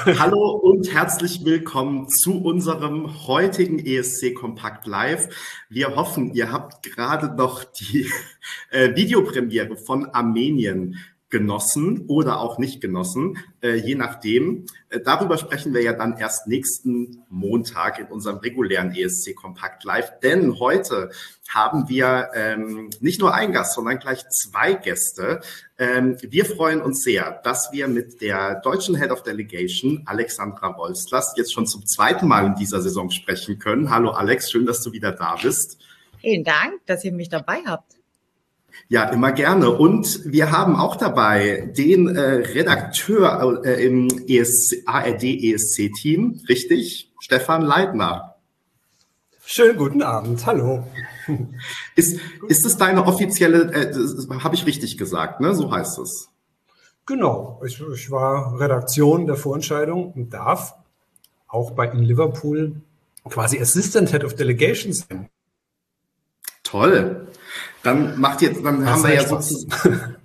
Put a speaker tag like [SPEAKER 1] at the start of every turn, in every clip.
[SPEAKER 1] Hallo und herzlich willkommen zu unserem heutigen ESC Kompakt Live. Wir hoffen, ihr habt gerade noch die Videopremiere von Armenien genossen oder auch nicht genossen, je nachdem. Darüber sprechen wir ja dann erst nächsten Montag in unserem regulären ESC Kompakt Live, denn heute haben wir nicht nur einen Gast, sondern gleich zwei Gäste. Wir freuen uns sehr, dass wir mit der deutschen Head of Delegation, Alexandra Wolsters, jetzt schon zum zweiten Mal in dieser Saison sprechen können. Hallo Alex, schön, dass du wieder da bist.
[SPEAKER 2] Vielen Dank, dass ihr mich dabei habt.
[SPEAKER 1] Ja, immer gerne. Und wir haben auch dabei den Redakteur im ARD-ESC-Team, richtig? Stefan Leitner.
[SPEAKER 3] Schönen guten Abend, hallo.
[SPEAKER 1] Ist es deine offizielle, habe ich richtig gesagt, ne? So heißt es.
[SPEAKER 3] Genau, ich war Redaktion der Vorentscheidung und darf auch in Liverpool quasi Assistant Head of Delegation sein.
[SPEAKER 1] Toll. Dann haben wir ja sozusagen.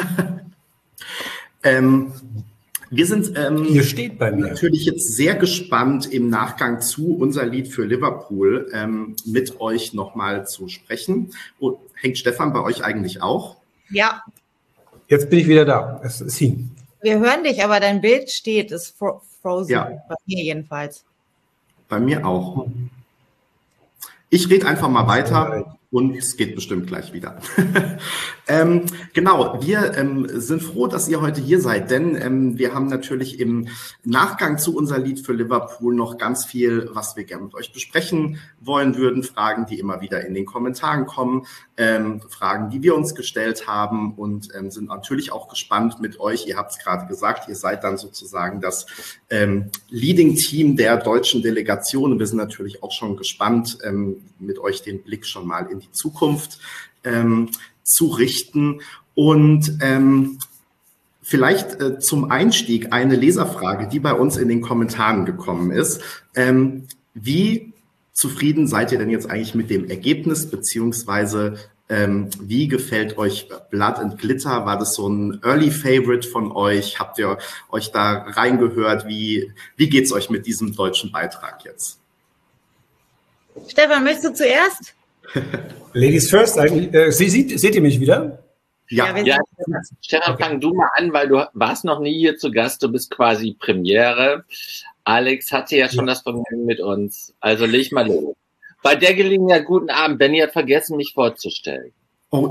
[SPEAKER 1] Wir sind
[SPEAKER 3] Hier steht bei mir.
[SPEAKER 1] Natürlich jetzt sehr gespannt, im Nachgang zu unser Lied für Liverpool mit euch nochmal zu sprechen. Und hängt Stefan bei euch eigentlich auch?
[SPEAKER 2] Ja.
[SPEAKER 3] Jetzt bin ich wieder da. Es hing.
[SPEAKER 2] Wir hören dich, aber dein Bild steht, ist frozen.
[SPEAKER 1] Ja.
[SPEAKER 2] Bei mir jedenfalls.
[SPEAKER 1] Bei mir auch. Ich rede einfach mal weiter. Und es geht bestimmt gleich wieder. Genau, wir sind froh, dass ihr heute hier seid, denn wir haben natürlich im Nachgang zu unser Lied für Liverpool noch ganz viel, was wir gerne mit euch besprechen wollen würden. Fragen, die immer wieder in den Kommentaren kommen, Fragen, die wir uns gestellt haben und sind natürlich auch gespannt mit euch. Ihr habt es gerade gesagt, ihr seid dann sozusagen das Leading-Team der deutschen Delegation. Und wir sind natürlich auch schon gespannt, mit euch den Blick schon mal in die Zukunft zu richten. Und vielleicht zum Einstieg eine Leserfrage, die bei uns in den Kommentaren gekommen ist. Wie zufrieden seid ihr denn jetzt eigentlich mit dem Ergebnis, beziehungsweise wie gefällt euch Blood and Glitter? War das so ein Early Favorite von euch? Habt ihr euch da reingehört? Wie geht's euch mit diesem deutschen Beitrag jetzt?
[SPEAKER 2] Stefan, möchtest du zuerst?
[SPEAKER 3] Ladies first, eigentlich. Seht ihr mich wieder?
[SPEAKER 4] Ja, Stefan, fang du mal an, weil du warst noch nie hier zu Gast, du bist quasi Premiere. Alex hatte ja schon das Vergnügen mit uns, also leg mal los. Bei der Gelegenheit, guten Abend, Benny hat vergessen, mich vorzustellen.
[SPEAKER 1] Oh.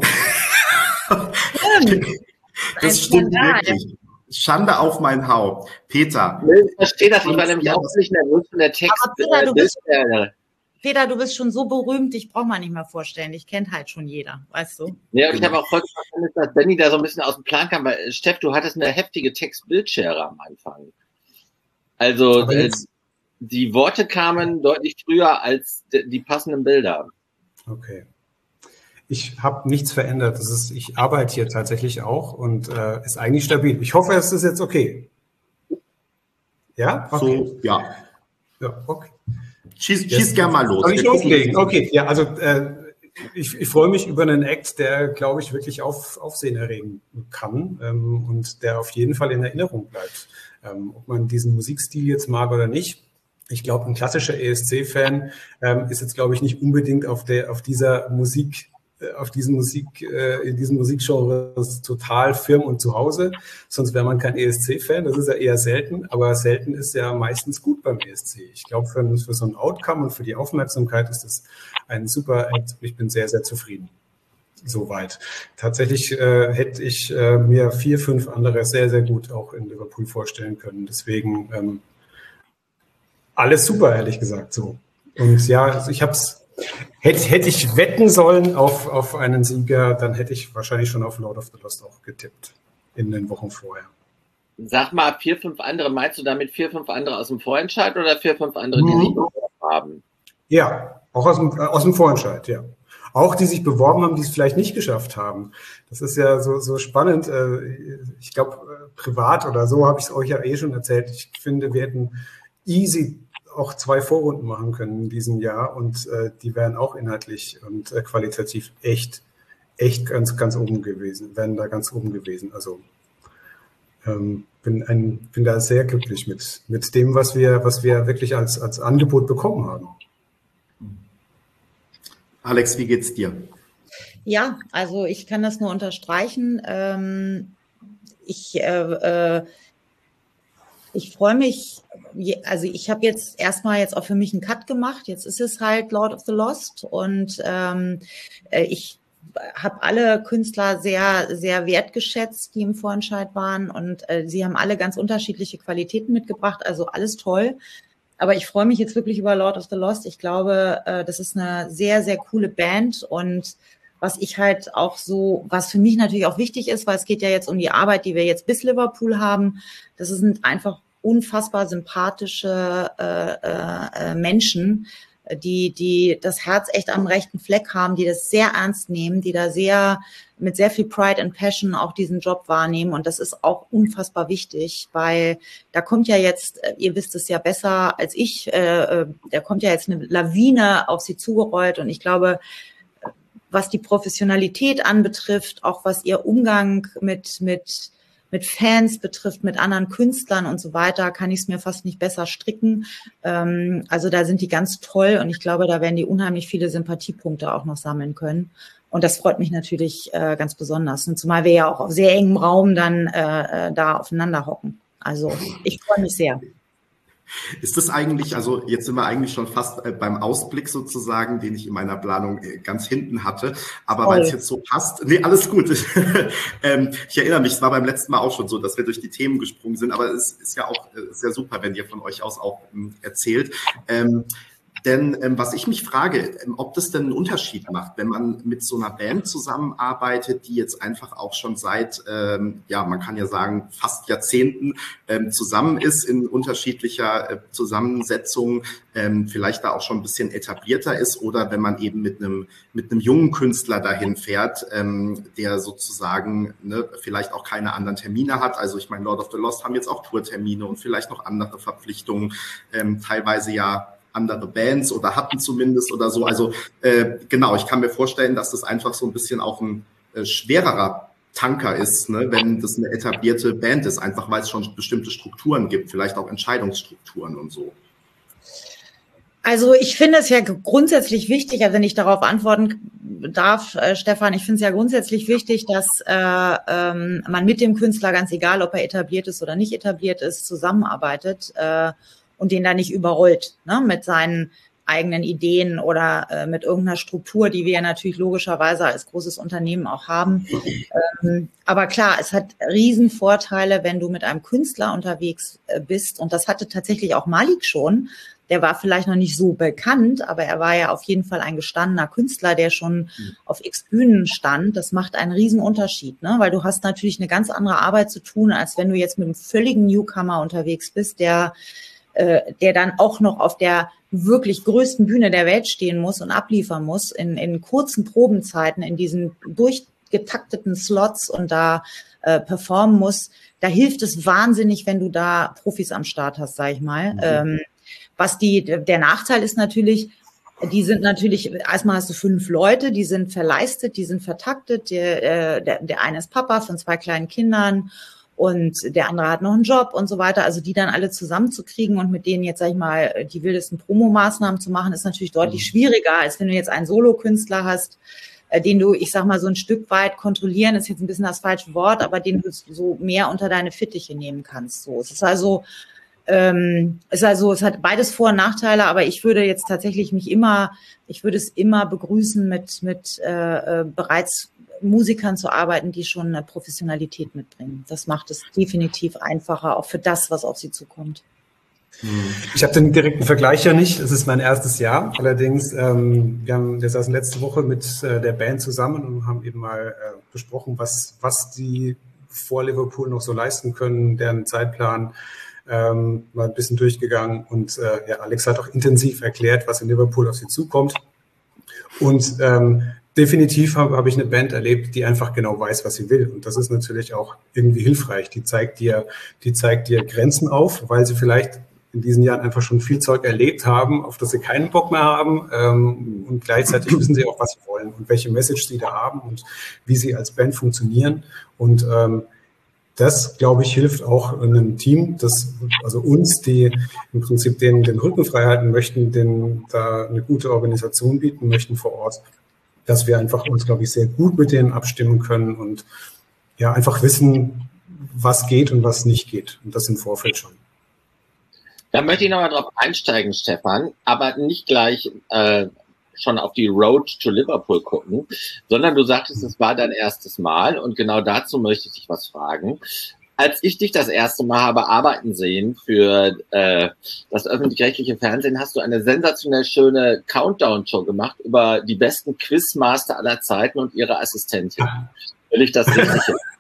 [SPEAKER 1] Das stimmt wirklich. Schande auf mein Haupt. Peter.
[SPEAKER 4] Ich verstehe das, ich war nämlich auch nicht nervös von der Text.
[SPEAKER 2] Aber Peter, du bist schon so berühmt, ich brauche mal nicht mehr vorstellen. Ich kenne halt schon jeder, weißt du?
[SPEAKER 4] Ja, und ich habe auch heute verstanden, dass Benny da so ein bisschen aus dem Plan kam, weil Steff, du hattest eine heftige Text-Bildschere am Anfang. Also die Worte kamen deutlich früher als die passenden Bilder.
[SPEAKER 3] Okay. Ich habe nichts verändert. Ich arbeite hier tatsächlich auch und ist eigentlich stabil. Ich hoffe, es ist jetzt okay. Ja? Okay.
[SPEAKER 1] So, ja.
[SPEAKER 3] Ja, okay.
[SPEAKER 1] Schieß gerne mal los.
[SPEAKER 3] Soll ich loslegen? Okay, ja, also ich freue mich über einen Act, der, glaube ich, wirklich Aufsehen erregen kann und der auf jeden Fall in Erinnerung bleibt. Ob man diesen Musikstil jetzt mag oder nicht. Ich glaube, ein klassischer ESC-Fan ist jetzt, glaube ich, nicht unbedingt in diesem Musikgenre total firm und zu Hause. Sonst wäre man kein ESC-Fan. Das ist ja eher selten. Aber selten ist ja meistens gut beim ESC. Ich glaube, für so ein Outcome und für die Aufmerksamkeit ist das ein super Act. Ich bin sehr, sehr zufrieden. Soweit. Tatsächlich hätte ich mir 4, 5 andere sehr, sehr gut auch in Liverpool vorstellen können. Deswegen alles super, ehrlich gesagt. So. Und ja, also hätte ich wetten sollen auf einen Sieger, dann hätte ich wahrscheinlich schon auf Lord of the Lost auch getippt in den Wochen vorher.
[SPEAKER 4] Sag mal, 4, 5 andere, meinst du damit 4, 5 andere aus dem Vorentscheid oder 4, 5 andere, die sich beworben haben?
[SPEAKER 3] Ja, auch aus dem Vorentscheid, ja. Auch die sich beworben haben, die es vielleicht nicht geschafft haben. Das ist ja so spannend. Ich glaube, privat oder so habe ich es euch ja schon erzählt. Ich finde, wir hätten easy auch 2 Vorrunden machen können in diesem Jahr und die wären auch inhaltlich und qualitativ echt ganz oben gewesen, wären da ganz oben gewesen. Also bin da sehr glücklich mit dem, was wir wirklich als Angebot bekommen haben.
[SPEAKER 1] Alex, wie geht's dir?
[SPEAKER 2] Ja, also ich kann das nur unterstreichen. Ich freue mich, also ich habe jetzt erstmal auch für mich einen Cut gemacht. Jetzt ist es halt Lord of the Lost und ich habe alle Künstler sehr, sehr wertgeschätzt, die im Vorentscheid waren und sie haben alle ganz unterschiedliche Qualitäten mitgebracht, also alles toll. Aber ich freue mich jetzt wirklich über Lord of the Lost. Ich glaube, das ist eine sehr, sehr coole Band und was ich halt auch so, was für mich natürlich auch wichtig ist, weil es geht ja jetzt um die Arbeit, die wir jetzt bis Liverpool haben. Das sind einfach unfassbar sympathische Menschen, die das Herz echt am rechten Fleck haben, die das sehr ernst nehmen, die da mit sehr viel Pride and Passion auch diesen Job wahrnehmen. Und das ist auch unfassbar wichtig, weil da kommt ja jetzt, ihr wisst es ja besser als ich, da kommt ja jetzt eine Lawine auf sie zugerollt. Und ich glaube, was die Professionalität anbetrifft, auch was ihr Umgang mit Fans betrifft, mit anderen Künstlern und so weiter, kann ich es mir fast nicht besser stricken. Also da sind die ganz toll und ich glaube, da werden die unheimlich viele Sympathiepunkte auch noch sammeln können. Und das freut mich natürlich ganz besonders. Und zumal wir ja auch auf sehr engem Raum dann da aufeinander hocken. Also ich freue mich sehr.
[SPEAKER 1] Ist das eigentlich, also jetzt sind wir eigentlich schon fast beim Ausblick sozusagen, den ich in meiner Planung ganz hinten hatte, aber weil es jetzt so passt, nee, alles gut. Ich erinnere mich, es war beim letzten Mal auch schon so, dass wir durch die Themen gesprungen sind, aber es ist ja auch sehr super, wenn ihr von euch aus auch erzählt. Denn was ich mich frage, ob das denn einen Unterschied macht, wenn man mit so einer Band zusammenarbeitet, die jetzt einfach auch schon seit, man kann ja sagen, fast Jahrzehnten zusammen ist in unterschiedlicher Zusammensetzung, vielleicht da auch schon ein bisschen etablierter ist, oder wenn man eben mit einem jungen Künstler dahin fährt, der sozusagen vielleicht auch keine anderen Termine hat. Also ich meine, Lord of the Lost haben jetzt auch Tourtermine und vielleicht noch andere Verpflichtungen, teilweise ja andere Bands oder hatten zumindest oder so. Also genau, ich kann mir vorstellen, dass das einfach so ein bisschen auch ein schwererer Tanker ist, ne, wenn das eine etablierte Band ist, einfach weil es schon bestimmte Strukturen gibt, vielleicht auch Entscheidungsstrukturen und so.
[SPEAKER 2] Also ich finde es ja grundsätzlich wichtig, also wenn ich darauf antworten darf, Stefan, ich finde es ja grundsätzlich wichtig, dass man mit dem Künstler, ganz egal, ob er etabliert ist oder nicht etabliert ist, zusammenarbeitet und den da nicht überrollt, ne, mit seinen eigenen Ideen oder mit irgendeiner Struktur, die wir ja natürlich logischerweise als großes Unternehmen auch haben. Aber klar, es hat riesen Vorteile, wenn du mit einem Künstler unterwegs bist. Und das hatte tatsächlich auch Malik schon. Der war vielleicht noch nicht so bekannt, aber er war ja auf jeden Fall ein gestandener Künstler, der schon auf x Bühnen stand. Das macht einen riesen Unterschied, ne? Weil du hast natürlich eine ganz andere Arbeit zu tun, als wenn du jetzt mit einem völligen Newcomer unterwegs bist, der dann auch noch auf der wirklich größten Bühne der Welt stehen muss und abliefern muss in kurzen Probenzeiten, in diesen durchgetakteten Slots und da performen muss. Da hilft es wahnsinnig, wenn du da Profis am Start hast, sag ich mal. Der Nachteil ist natürlich, die sind natürlich, erstmal hast du 5 Leute, die sind verleistet, die sind vertaktet. Der eine ist Papa von 2 kleinen Kindern und der andere hat noch einen Job und so weiter. Also die dann alle zusammenzukriegen und mit denen jetzt, sag ich mal, die wildesten Promomaßnahmen zu machen, ist natürlich deutlich schwieriger, als wenn du jetzt einen Solokünstler hast, den du, ich sag mal, so ein Stück weit kontrollieren, ist jetzt ein bisschen das falsche Wort, aber den du so mehr unter deine Fittiche nehmen kannst. So, es hat beides Vor- und Nachteile, aber ich würde jetzt tatsächlich ich würde es immer begrüßen, mit bereits Musikern zu arbeiten, die schon eine Professionalität mitbringen. Das macht es definitiv einfacher, auch für das, was auf sie zukommt.
[SPEAKER 3] Ich habe den direkten Vergleich ja nicht. Es ist mein erstes Jahr. Allerdings, wir saßen letzte Woche mit der Band zusammen und haben eben mal besprochen, was die vor Liverpool noch so leisten können, deren Zeitplan mal ein bisschen durchgegangen. Und Alex hat auch intensiv erklärt, was in Liverpool auf sie zukommt. Und definitiv habe ich eine Band erlebt, die einfach genau weiß, was sie will. Und das ist natürlich auch irgendwie hilfreich. Die zeigt dir Grenzen auf, weil sie vielleicht in diesen Jahren einfach schon viel Zeug erlebt haben, auf das sie keinen Bock mehr haben. Und gleichzeitig wissen sie auch, was sie wollen und welche Message sie da haben und wie sie als Band funktionieren. Und das, glaube ich, hilft auch einem Team, also uns, die im Prinzip den Rücken frei halten möchten, denen da eine gute Organisation bieten möchten vor Ort, dass wir einfach uns, glaube ich, sehr gut mit denen abstimmen können und ja, einfach wissen, was geht und was nicht geht. Und das im Vorfeld schon.
[SPEAKER 4] Da möchte ich nochmal drauf einsteigen, Stefan, aber nicht gleich schon auf die Road to Liverpool gucken, sondern du sagtest, es war dein erstes Mal und genau dazu möchte ich dich was fragen. Als ich dich das erste Mal habe arbeiten sehen für das öffentlich-rechtliche Fernsehen, hast du eine sensationell schöne Countdown-Show gemacht über die besten Quizmaster aller Zeiten und ihre Assistentin. Will ich das richtig?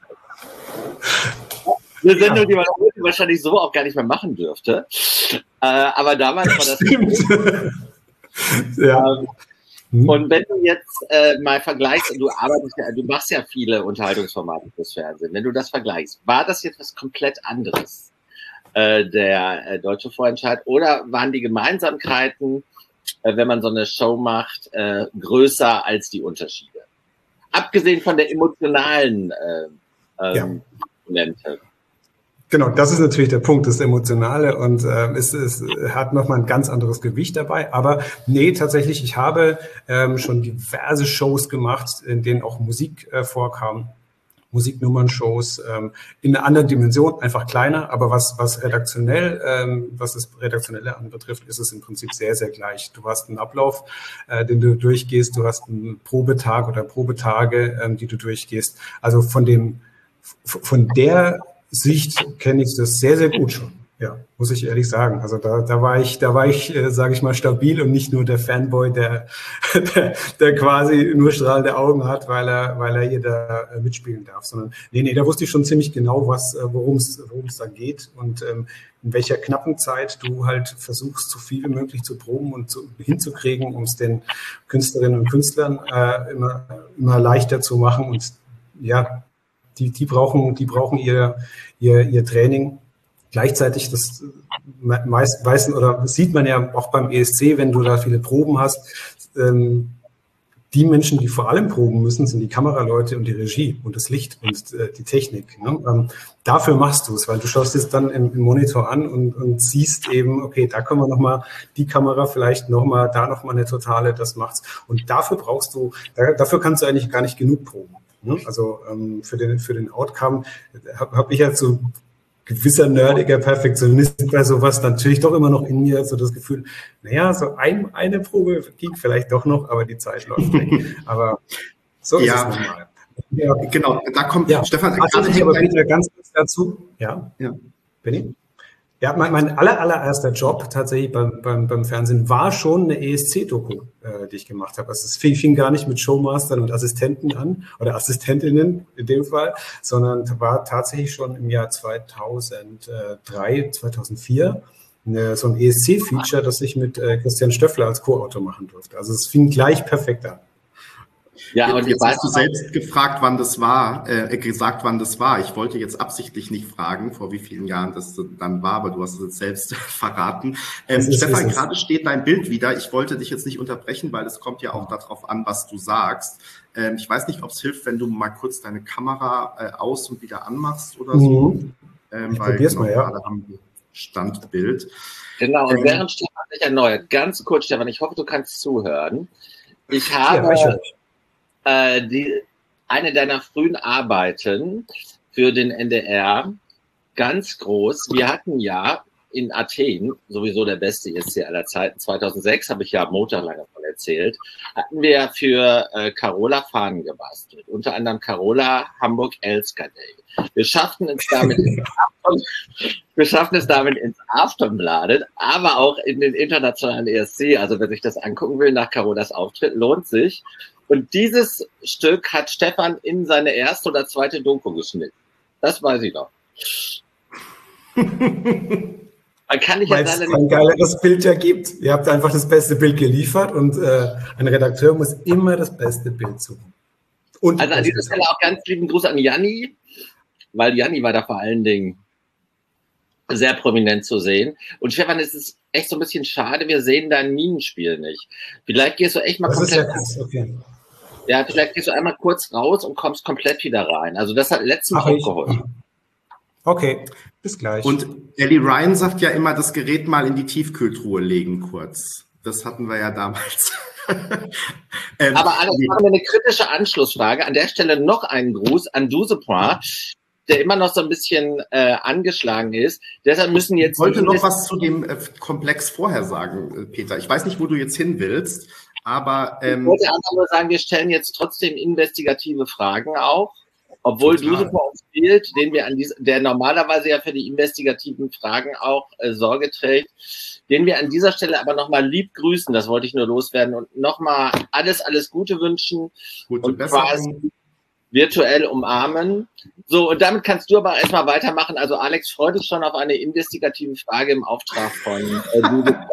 [SPEAKER 4] Eine Sendung, die man heute wahrscheinlich so auch gar nicht mehr machen dürfte. Aber damals war das...
[SPEAKER 3] Stimmt. Ja.
[SPEAKER 4] Und wenn du jetzt mal vergleichst, du machst ja viele Unterhaltungsformate fürs Fernsehen, wenn du das vergleichst, war das jetzt was komplett anderes, der Deutsche Vorentscheid, oder waren die Gemeinsamkeiten, wenn man so eine Show macht, größer als die Unterschiede? Abgesehen von der emotionalen Komponente.
[SPEAKER 3] Genau, das ist natürlich der Punkt, das Emotionale, und es hat nochmal ein ganz anderes Gewicht dabei. Aber nee, tatsächlich, ich habe schon diverse Shows gemacht, in denen auch Musik vorkam, Musiknummern-Shows, in einer anderen Dimension, einfach kleiner, aber was das Redaktionelle anbetrifft, ist es im Prinzip sehr, sehr gleich. Du hast einen Ablauf, den du durchgehst, du hast einen Probetag oder Probetage, die du durchgehst. Also von der Sicht kenne ich das sehr, sehr gut schon. Ja, muss ich ehrlich sagen. Also da war ich, sage ich mal, stabil und nicht nur der Fanboy, der quasi nur strahlende Augen hat, weil er hier da mitspielen darf, sondern nee, da wusste ich schon ziemlich genau, worum es da geht und in welcher knappen Zeit du halt versuchst, so viel wie möglich zu proben und hinzukriegen, um es den Künstlerinnen und Künstlern immer leichter zu machen. Und ja, die brauchen ihr Training. Gleichzeitig, das sieht man ja auch beim ESC, wenn du da viele Proben hast, die Menschen, die vor allem proben müssen, sind die Kameraleute und die Regie und das Licht und die Technik. Ne? Dafür machst du es, weil du schaust es dann im Monitor an und siehst eben, okay, da können wir nochmal die Kamera vielleicht nochmal, da nochmal eine Totale, das macht's. Und dafür dafür kannst du eigentlich gar nicht genug proben. Ne? Also für den Outcome habe ich halt so gewisser nerdiger Perfektionist bei sowas natürlich doch immer noch in mir so das Gefühl, naja, so eine Probe ging vielleicht doch noch, aber die Zeit läuft weg. Aber so ist es normal.
[SPEAKER 1] Ja, genau, da kommt Stefan.
[SPEAKER 3] Aber ganz kurz dazu. Ja. Benni? Ja, mein allererster Job tatsächlich beim Fernsehen war schon eine ESC-Doku, die ich gemacht habe. Also es fing gar nicht mit Showmastern und Assistenten an oder Assistentinnen in dem Fall, sondern war tatsächlich schon im Jahr 2003, 2004 so ein ESC-Feature, das ich mit Christian Stöffler als Co-Autor machen durfte. Also es fing gleich perfekt an.
[SPEAKER 1] Ja, und jetzt hast du selbst gesagt, wann das war. Ich wollte jetzt absichtlich nicht fragen, vor wie vielen Jahren das dann war, aber du hast es jetzt selbst verraten. Stefan, gerade steht dein Bild wieder. Ich wollte dich jetzt nicht unterbrechen, weil es kommt ja auch darauf an, was du sagst. Ich weiß nicht, ob es hilft, wenn du mal kurz deine Kamera aus- und wieder anmachst oder so.
[SPEAKER 3] Ich probier's mal, ja.
[SPEAKER 1] Gerade haben wir Standbild.
[SPEAKER 4] Genau, und während Stefan sich erneuert, ganz kurz, Stefan, ich hoffe, du kannst zuhören. Ich habe eine deiner frühen Arbeiten für den NDR ganz groß. Wir hatten ja in Athen, sowieso der beste ESC aller Zeiten, 2006, habe ich ja monatelang davon erzählt, hatten wir für Carola Fahnen gebastelt. Unter anderem Carola Hamburg Elsker Day. Wir schafften es damit ins Aftonbladet, aber auch in den internationalen ESC. Also wer sich das angucken will nach Carolas Auftritt, lohnt sich. Und dieses Stück hat Stefan in seine erste oder zweite Doku geschnitten. Das weiß ich noch. Man kann nicht, weil es
[SPEAKER 3] ein geileres Bild ja gibt. Ihr habt einfach das beste Bild geliefert und ein Redakteur muss immer das beste Bild suchen. Und
[SPEAKER 4] also an dieser Stelle auch ganz lieben Gruß an Janni, weil Janni war da vor allen Dingen sehr prominent zu sehen. Und Stefan, es ist echt so ein bisschen schade, wir sehen dein Minenspiel nicht. Vielleicht gehst du echt mal komplett... Ja, vielleicht gehst du einmal kurz raus und kommst komplett wieder rein. Also das hat letztens auch geholfen.
[SPEAKER 3] Okay, bis gleich.
[SPEAKER 1] Und Ellie Ryan sagt ja immer, das Gerät mal in die Tiefkühltruhe legen kurz. Das hatten wir ja damals.
[SPEAKER 4] Aber Alex, machen wir eine kritische Anschlussfrage. An der Stelle noch einen Gruß an Dusepra, der immer noch so ein bisschen angeschlagen ist. Deshalb müssen jetzt...
[SPEAKER 1] Ich wollte noch was zu dem Komplex vorher sagen, Peter. Ich weiß nicht, wo du jetzt hin willst, aber...
[SPEAKER 4] ich wollte einfach nur sagen, wir stellen jetzt trotzdem investigative Fragen auch, obwohl Dusepra uns fehlt, der normalerweise ja für die investigativen Fragen auch Sorge trägt, den wir an dieser Stelle aber nochmal lieb grüßen, das wollte ich nur loswerden, und nochmal alles Gute wünschen und quasi virtuell umarmen. So, und damit kannst du aber erstmal weitermachen. Also Alex freut sich schon auf eine investigative Frage im Auftrag von Dusepra.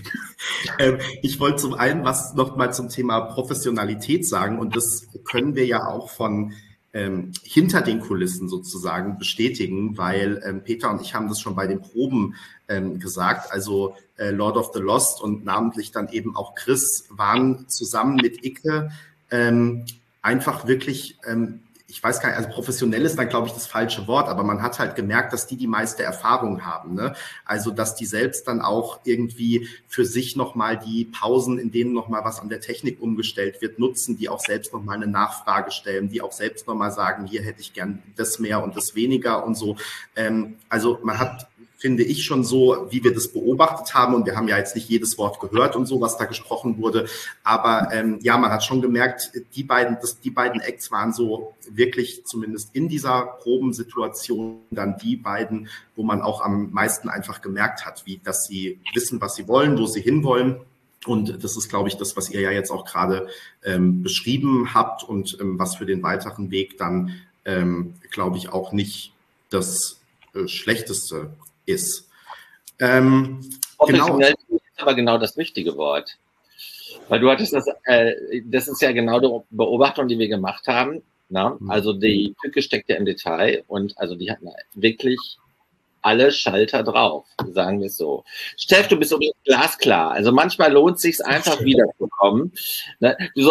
[SPEAKER 1] Ich wollte zum einen was nochmal zum Thema Professionalität sagen, und das können wir ja auch von hinter den Kulissen sozusagen bestätigen, weil Peter und ich haben das schon bei den Proben gesagt, also Lord of the Lost und namentlich dann eben auch Chris waren zusammen mit Icke einfach wirklich, ich weiß gar nicht, also professionell ist dann, glaube ich, das falsche Wort, aber man hat halt gemerkt, dass die meiste Erfahrung haben, ne? Also, dass die selbst dann auch irgendwie für sich nochmal die Pausen, in denen nochmal was an der Technik umgestellt wird, nutzen, die auch selbst nochmal eine Nachfrage stellen, die auch selbst nochmal sagen, hier hätte ich gern das mehr und das weniger und so. Also, man hat, finde ich, schon so, wie wir das beobachtet haben, und wir haben ja jetzt nicht jedes Wort gehört und so, was da gesprochen wurde, aber ja, man hat schon gemerkt, die beiden Acts waren so wirklich, zumindest in dieser Probensituation, dann die beiden, wo man auch am meisten einfach gemerkt hat, dass sie wissen, was sie wollen, wo sie hinwollen. Und das ist, glaube ich, das, was ihr ja jetzt auch gerade beschrieben habt und was für den weiteren Weg dann, glaube ich, auch nicht das Schlechteste ist.
[SPEAKER 4] Professionell ist aber genau das richtige Wort. Weil du hattest das ist ja genau die Beobachtung, die wir gemacht haben. Na? Also die Tücke steckt ja im Detail, und also die hatten wirklich alle Schalter drauf, sagen wir es so. Steff, du bist übrigens glasklar. Also manchmal lohnt es sich einfach wiederzukommen. Du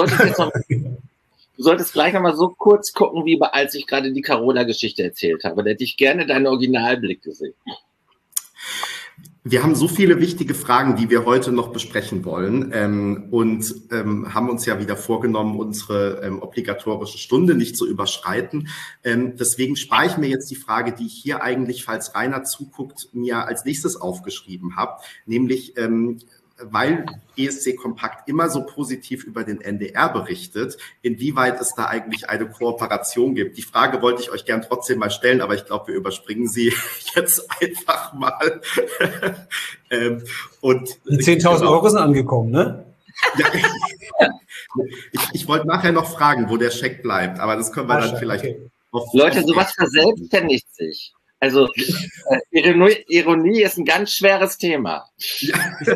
[SPEAKER 4] solltest gleich noch mal so kurz gucken, wie als ich gerade die Carola-Geschichte erzählt habe. Da hätte ich gerne deinen Originalblick gesehen.
[SPEAKER 1] Wir haben so viele wichtige Fragen, die wir heute noch besprechen wollen, und haben uns ja wieder vorgenommen, unsere obligatorische Stunde nicht zu überschreiten. Deswegen spare ich mir jetzt die Frage, die ich hier eigentlich, falls Rainer zuguckt, mir als nächstes aufgeschrieben habe, nämlich weil ESC Kompakt immer so positiv über den NDR berichtet, inwieweit es da eigentlich eine Kooperation gibt. Die Frage wollte ich euch gern trotzdem mal stellen, aber ich glaube, wir überspringen sie jetzt einfach mal. Und
[SPEAKER 3] 10.000 Euro sind angekommen, ne?
[SPEAKER 1] Ja, ich wollte nachher noch fragen, wo der Scheck bleibt, aber das können wir dann vielleicht...
[SPEAKER 3] Okay.
[SPEAKER 4] Leute, sowas verselbstständigt sich. Also Ironie ist ein ganz schweres Thema.
[SPEAKER 1] Ja.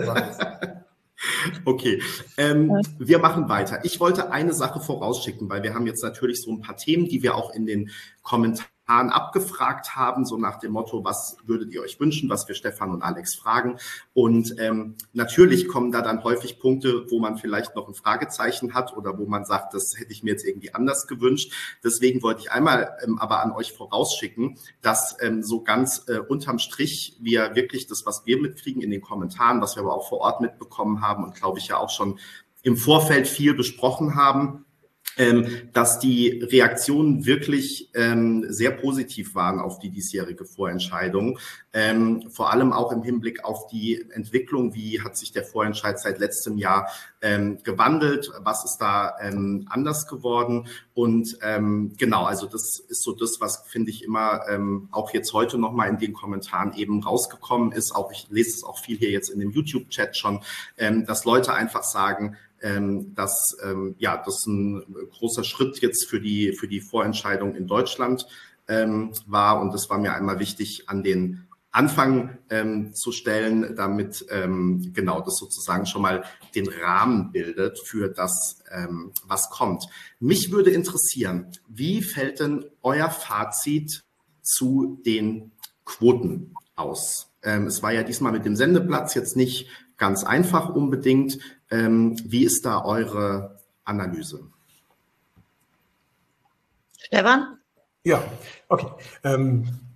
[SPEAKER 1] Okay, wir machen weiter. Ich wollte eine Sache vorausschicken, weil wir haben jetzt natürlich so ein paar Themen, die wir auch in den Kommentaren abgefragt haben, so nach dem Motto, was würdet ihr euch wünschen, was wir Stefan und Alex fragen. Und natürlich kommen da dann häufig Punkte, wo man vielleicht noch ein Fragezeichen hat oder wo man sagt, das hätte ich mir jetzt irgendwie anders gewünscht. Deswegen wollte ich einmal aber an euch vorausschicken, dass so ganz unterm Strich wir wirklich das, was wir mitkriegen in den Kommentaren, was wir aber auch vor Ort mitbekommen haben und glaube ich ja auch schon im Vorfeld viel besprochen haben, dass die Reaktionen wirklich sehr positiv waren auf die diesjährige Vorentscheidung. Vor allem auch im Hinblick auf die Entwicklung, wie hat sich der Vorentscheid seit letztem Jahr gewandelt, was ist da anders geworden. Und genau, also das ist so das, was, finde ich, immer auch jetzt heute nochmal in den Kommentaren eben rausgekommen ist. Auch ich lese es auch viel hier jetzt in dem YouTube-Chat schon, dass Leute einfach sagen, dass ja, das ein großer Schritt jetzt für die Vorentscheidung in Deutschland war. Und das war mir einmal wichtig, an den Anfang zu stellen, damit genau das sozusagen schon mal den Rahmen bildet für das, was kommt. Mich würde interessieren, wie fällt denn euer Fazit zu den Quoten aus? Es war ja diesmal mit dem Sendeplatz jetzt nicht ganz einfach unbedingt. Wie ist da eure Analyse?
[SPEAKER 2] Stefan?
[SPEAKER 3] Ja, okay.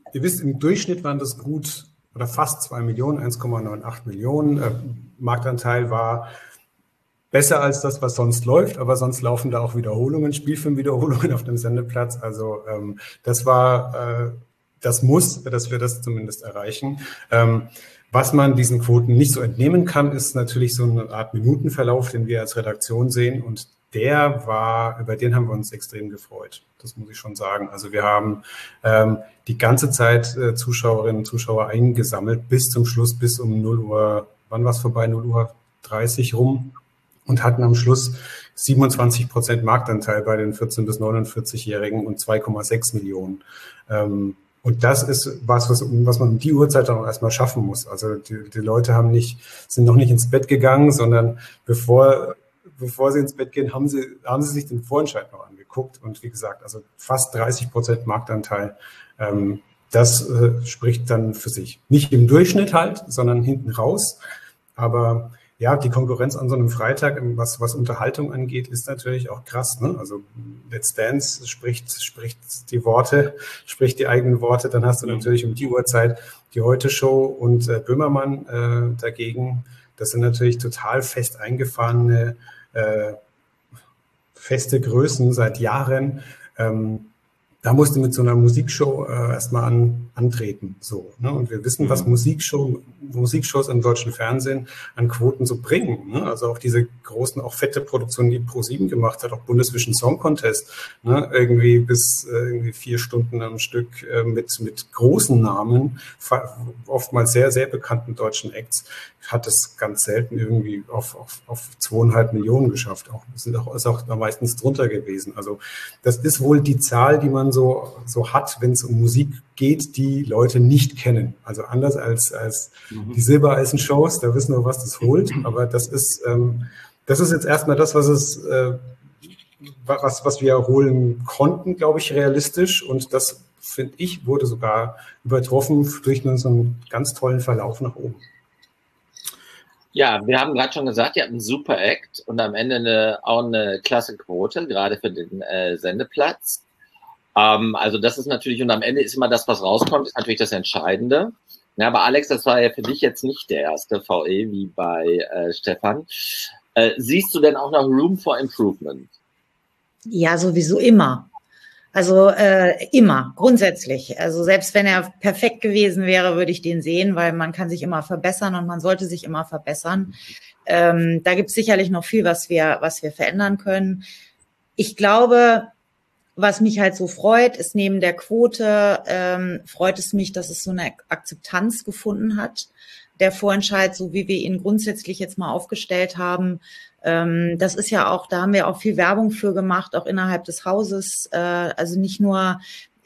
[SPEAKER 3] ihr wisst, im Durchschnitt waren das gut oder fast 2 Millionen, 1,98 Millionen. Marktanteil war besser als das, was sonst läuft, aber sonst laufen da auch Wiederholungen, Spielfilmwiederholungen auf dem Sendeplatz. Also das war das Muss, dass wir das zumindest erreichen. Was man diesen Quoten nicht so entnehmen kann, ist natürlich so eine Art Minutenverlauf, den wir als Redaktion sehen. Und über den haben wir uns extrem gefreut. Das muss ich schon sagen. Also wir haben die ganze Zeit Zuschauerinnen und Zuschauer eingesammelt bis zum Schluss, bis um 0 Uhr, wann war es vorbei? 0 Uhr 30 rum. Und hatten am Schluss 27% Marktanteil bei den 14- bis 49-Jährigen und 2,6 Millionen. Und das ist was man um die Uhrzeit auch erstmal schaffen muss. Also die Leute sind noch nicht ins Bett gegangen, sondern bevor sie ins Bett gehen, haben sie sich den Vorentscheid noch angeguckt. Und wie gesagt, also fast 30% Marktanteil. Das spricht dann für sich. Nicht im Durchschnitt halt, sondern hinten raus. Aber ja, die Konkurrenz an so einem Freitag, was Unterhaltung angeht, ist natürlich auch krass. Ne? Also Let's Dance spricht die eigenen Worte. Dann hast du natürlich um die Uhrzeit die Heute-Show und Böhmermann dagegen. Das sind natürlich total fest eingefahrene, feste Größen seit Jahren. Da musst du mit so einer Musikshow erstmal antreten. So, ne? Und wir wissen, was Musikshows im deutschen Fernsehen an Quoten so bringen. Ne? Also auch diese großen, auch fette Produktionen, die ProSieben gemacht hat, auch Bundesvision Song Contest, ne? Irgendwie bis 4 Stunden am Stück mit großen Namen, oftmals sehr, sehr bekannten deutschen Acts, hat es ganz selten irgendwie auf 2,5 Millionen geschafft. Ist auch meistens drunter gewesen. Also das ist wohl die Zahl, die man so hat, wenn es um Musik geht, die Leute nicht kennen. Also anders als die Silbereisen-Shows, da wissen wir, was das holt. Aber das ist jetzt erstmal das, was wir holen konnten, glaube ich, realistisch. Und das, finde ich, wurde sogar übertroffen durch so einen ganz tollen Verlauf nach oben.
[SPEAKER 4] Ja, wir haben gerade schon gesagt, ihr habt einen super Act und am Ende auch eine klasse Quote, gerade für den Sendeplatz. Also das ist natürlich, und am Ende ist immer das, was rauskommt, ist natürlich das Entscheidende. Ja, aber Alex, das war ja für dich jetzt nicht der erste VE wie bei Stefan. Siehst du denn auch noch Room for Improvement?
[SPEAKER 2] Ja, sowieso immer. Also immer, grundsätzlich. Also selbst wenn er perfekt gewesen wäre, würde ich den sehen, weil man kann sich immer verbessern und man sollte sich immer verbessern. Da gibt es sicherlich noch viel, was wir verändern können. Ich glaube, was mich halt so freut, ist neben der Quote, freut es mich, dass es so eine Akzeptanz gefunden hat. Der Vorentscheid, so wie wir ihn grundsätzlich jetzt mal aufgestellt haben, das ist ja auch, da haben wir auch viel Werbung für gemacht, auch innerhalb des Hauses, also nicht nur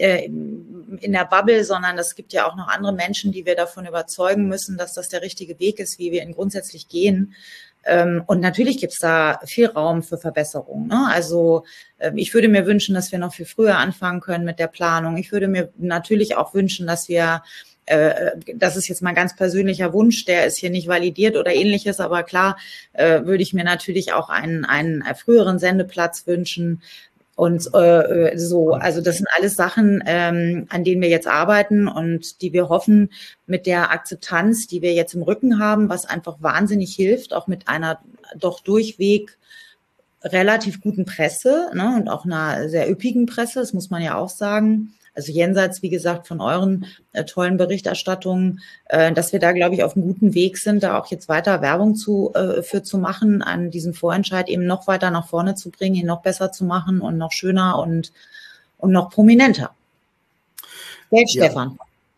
[SPEAKER 2] in der Bubble, sondern es gibt ja auch noch andere Menschen, die wir davon überzeugen müssen, dass das der richtige Weg ist, wie wir ihn grundsätzlich gehen. Und natürlich gibt es da viel Raum für Verbesserung. Ne? Also ich würde mir wünschen, dass wir noch viel früher anfangen können mit der Planung. Ich würde mir natürlich auch wünschen, dass wir das ist jetzt mein ganz persönlicher Wunsch, der ist hier nicht validiert oder ähnliches, aber klar würde ich mir natürlich auch einen früheren Sendeplatz wünschen und so. Also das sind alles Sachen, an denen wir jetzt arbeiten und die wir hoffen mit der Akzeptanz, die wir jetzt im Rücken haben, was einfach wahnsinnig hilft, auch mit einer doch durchweg relativ guten Presse, ne, und auch einer sehr üppigen Presse, das muss man ja auch sagen. Also jenseits, wie gesagt, von euren tollen Berichterstattungen, dass wir da, glaube ich, auf einem guten Weg sind, da auch jetzt weiter Werbung für zu machen, an diesem Vorentscheid eben noch weiter nach vorne zu bringen, ihn noch besser zu machen und noch schöner und noch prominenter. Selbst
[SPEAKER 1] ja.
[SPEAKER 2] Stefan.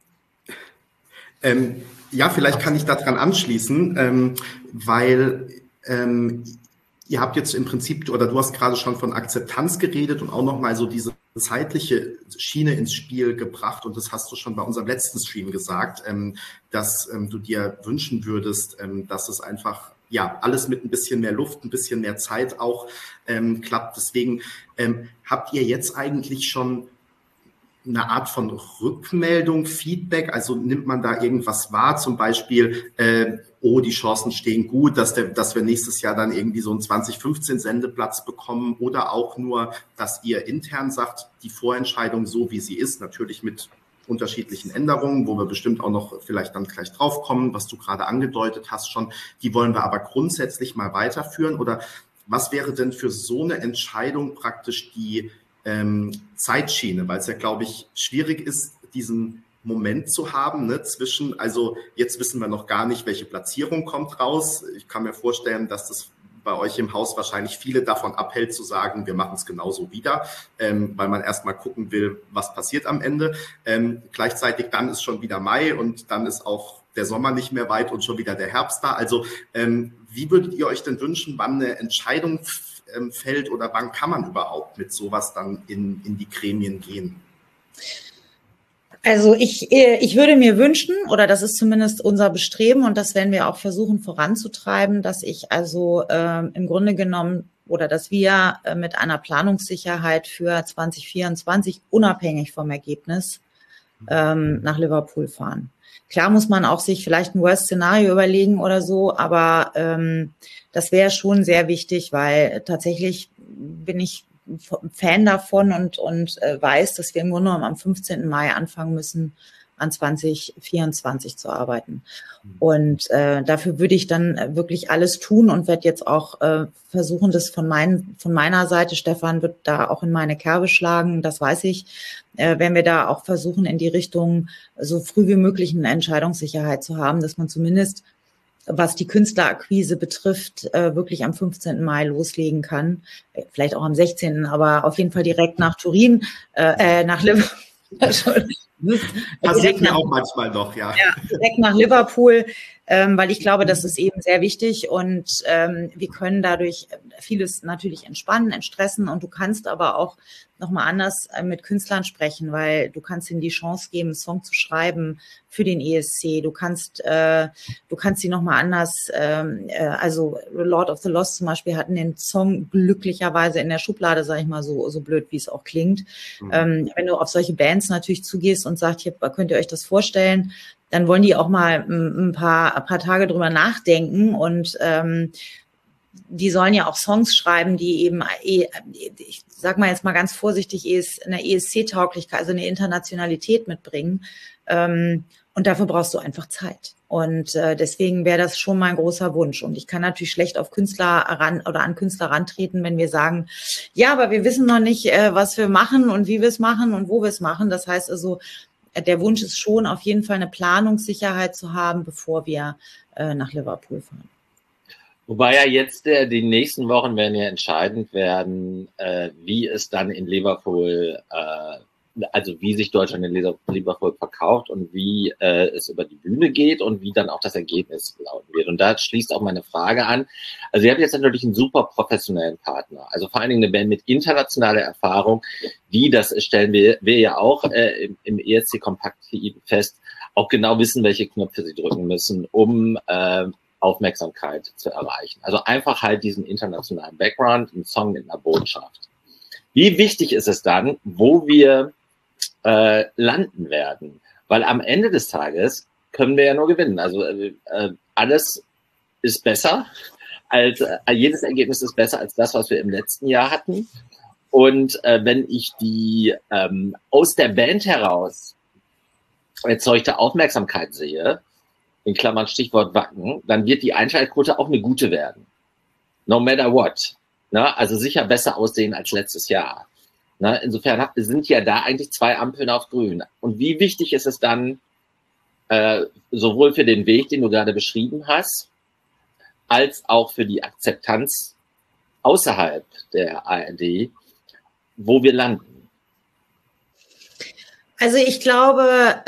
[SPEAKER 1] Ja, vielleicht kann ich daran anschließen, weil ihr habt jetzt im Prinzip, oder du hast gerade schon von Akzeptanz geredet und auch nochmal so diese zeitliche Schiene ins Spiel gebracht. Und das hast du schon bei unserem letzten Stream gesagt, dass du dir wünschen würdest, dass es einfach, ja, alles mit ein bisschen mehr Luft, ein bisschen mehr Zeit auch klappt. Deswegen habt ihr jetzt eigentlich schon eine Art von Rückmeldung, Feedback? Also nimmt man da irgendwas wahr? Zum Beispiel, die Chancen stehen gut, dass wir nächstes Jahr dann irgendwie so einen 2015 Sendeplatz bekommen, oder auch nur, dass ihr intern sagt, die Vorentscheidung so wie sie ist, natürlich mit unterschiedlichen Änderungen, wo wir bestimmt auch noch vielleicht dann gleich drauf kommen, was du gerade angedeutet hast schon. Die wollen wir aber grundsätzlich mal weiterführen. Oder was wäre denn für so eine Entscheidung praktisch die Zeitschiene? Weil es ja, glaube ich, schwierig ist, diesen Moment zu haben, ne, zwischen, also jetzt wissen wir noch gar nicht, welche Platzierung kommt raus. Ich kann mir vorstellen, dass das bei euch im Haus wahrscheinlich viele davon abhält, zu sagen, wir machen es genauso wieder, weil man erstmal gucken will, was passiert am Ende. Gleichzeitig dann ist schon wieder Mai und dann ist auch der Sommer nicht mehr weit und schon wieder der Herbst da. Also wie würdet ihr euch denn wünschen, wann eine Entscheidung fällt oder wann kann man überhaupt mit sowas dann in die Gremien gehen?
[SPEAKER 2] Also ich würde mir wünschen, oder das ist zumindest unser Bestreben und das werden wir auch versuchen voranzutreiben, dass ich also im Grunde genommen oder dass wir mit einer Planungssicherheit für 2024 unabhängig vom Ergebnis nach Liverpool fahren. Klar muss man auch sich vielleicht ein Worst-Szenario überlegen oder so, aber das wäre schon sehr wichtig, weil tatsächlich bin ich Fan davon und weiß, dass wir im Grunde genommen am 15. Mai anfangen müssen, an 2024 zu arbeiten. Und dafür würde ich dann wirklich alles tun und werde jetzt auch versuchen, das von meiner Seite, Stefan wird da auch in meine Kerbe schlagen, das weiß ich, wenn wir da auch versuchen, in die Richtung so früh wie möglich eine Entscheidungssicherheit zu haben, dass man zumindest was die Künstlerakquise betrifft, wirklich am 15. Mai loslegen kann. Vielleicht auch am 16., aber auf jeden Fall direkt nach Turin, nach Liverpool.
[SPEAKER 1] Passiert mir auch manchmal noch, ja.
[SPEAKER 2] Direkt nach Liverpool, weil ich glaube, das ist eben sehr wichtig und wir können dadurch vieles natürlich entspannen, entstressen und du kannst aber auch nochmal anders mit Künstlern sprechen, weil du kannst ihnen die Chance geben, einen Song zu schreiben für den ESC. Du kannst sie nochmal anders, also Lord of the Lost zum Beispiel hatten den Song glücklicherweise in der Schublade, sage ich mal, so blöd, wie es auch klingt. Wenn du auf solche Bands natürlich zugehst und sagst, hier könnt ihr euch das vorstellen, dann wollen die auch mal ein paar Tage drüber nachdenken und die sollen ja auch Songs schreiben, die eben, ich sag mal jetzt mal ganz vorsichtig, eine ESC-Tauglichkeit, also eine Internationalität mitbringen. Und dafür brauchst du einfach Zeit. Und deswegen wäre das schon mein großer Wunsch. Und ich kann natürlich schlecht auf Künstler an Künstler rantreten, wenn wir sagen, ja, aber wir wissen noch nicht, was wir machen und wie wir es machen und wo wir es machen. Das heißt also, der Wunsch ist schon, auf jeden Fall eine Planungssicherheit zu haben, bevor wir nach Liverpool fahren.
[SPEAKER 4] Wobei ja jetzt die nächsten Wochen werden ja entscheidend werden, wie es dann in Liverpool, also wie sich Deutschland in Liverpool verkauft und wie es über die Bühne geht und wie dann auch das Ergebnis lauten wird. Und da schließt auch meine Frage an. Also ihr habt jetzt natürlich einen super professionellen Partner, also vor allen Dingen eine Band mit internationaler Erfahrung, die, das stellen wir ja auch im ESC Kompakt fest, auch genau wissen, welche Knöpfe sie drücken müssen, um Aufmerksamkeit zu erreichen. Also einfach halt diesen internationalen Background, einen Song mit einer Botschaft. Wie wichtig ist es dann, wo wir landen werden? Weil am Ende des Tages können wir ja nur gewinnen. Also alles ist besser, als jedes Ergebnis ist besser als das, was wir im letzten Jahr hatten. Und wenn ich die aus der Band heraus erzeugte Aufmerksamkeit sehe, in Klammern Stichwort Wacken, dann wird die Einschaltquote auch eine gute werden. No matter what. Na, also sicher besser aussehen als letztes Jahr. Na, insofern sind ja da eigentlich 2 Ampeln auf grün. Und wie wichtig ist es dann, sowohl für den Weg, den du gerade beschrieben hast, als auch für die Akzeptanz außerhalb der ARD, wo wir landen?
[SPEAKER 2] Also ich glaube,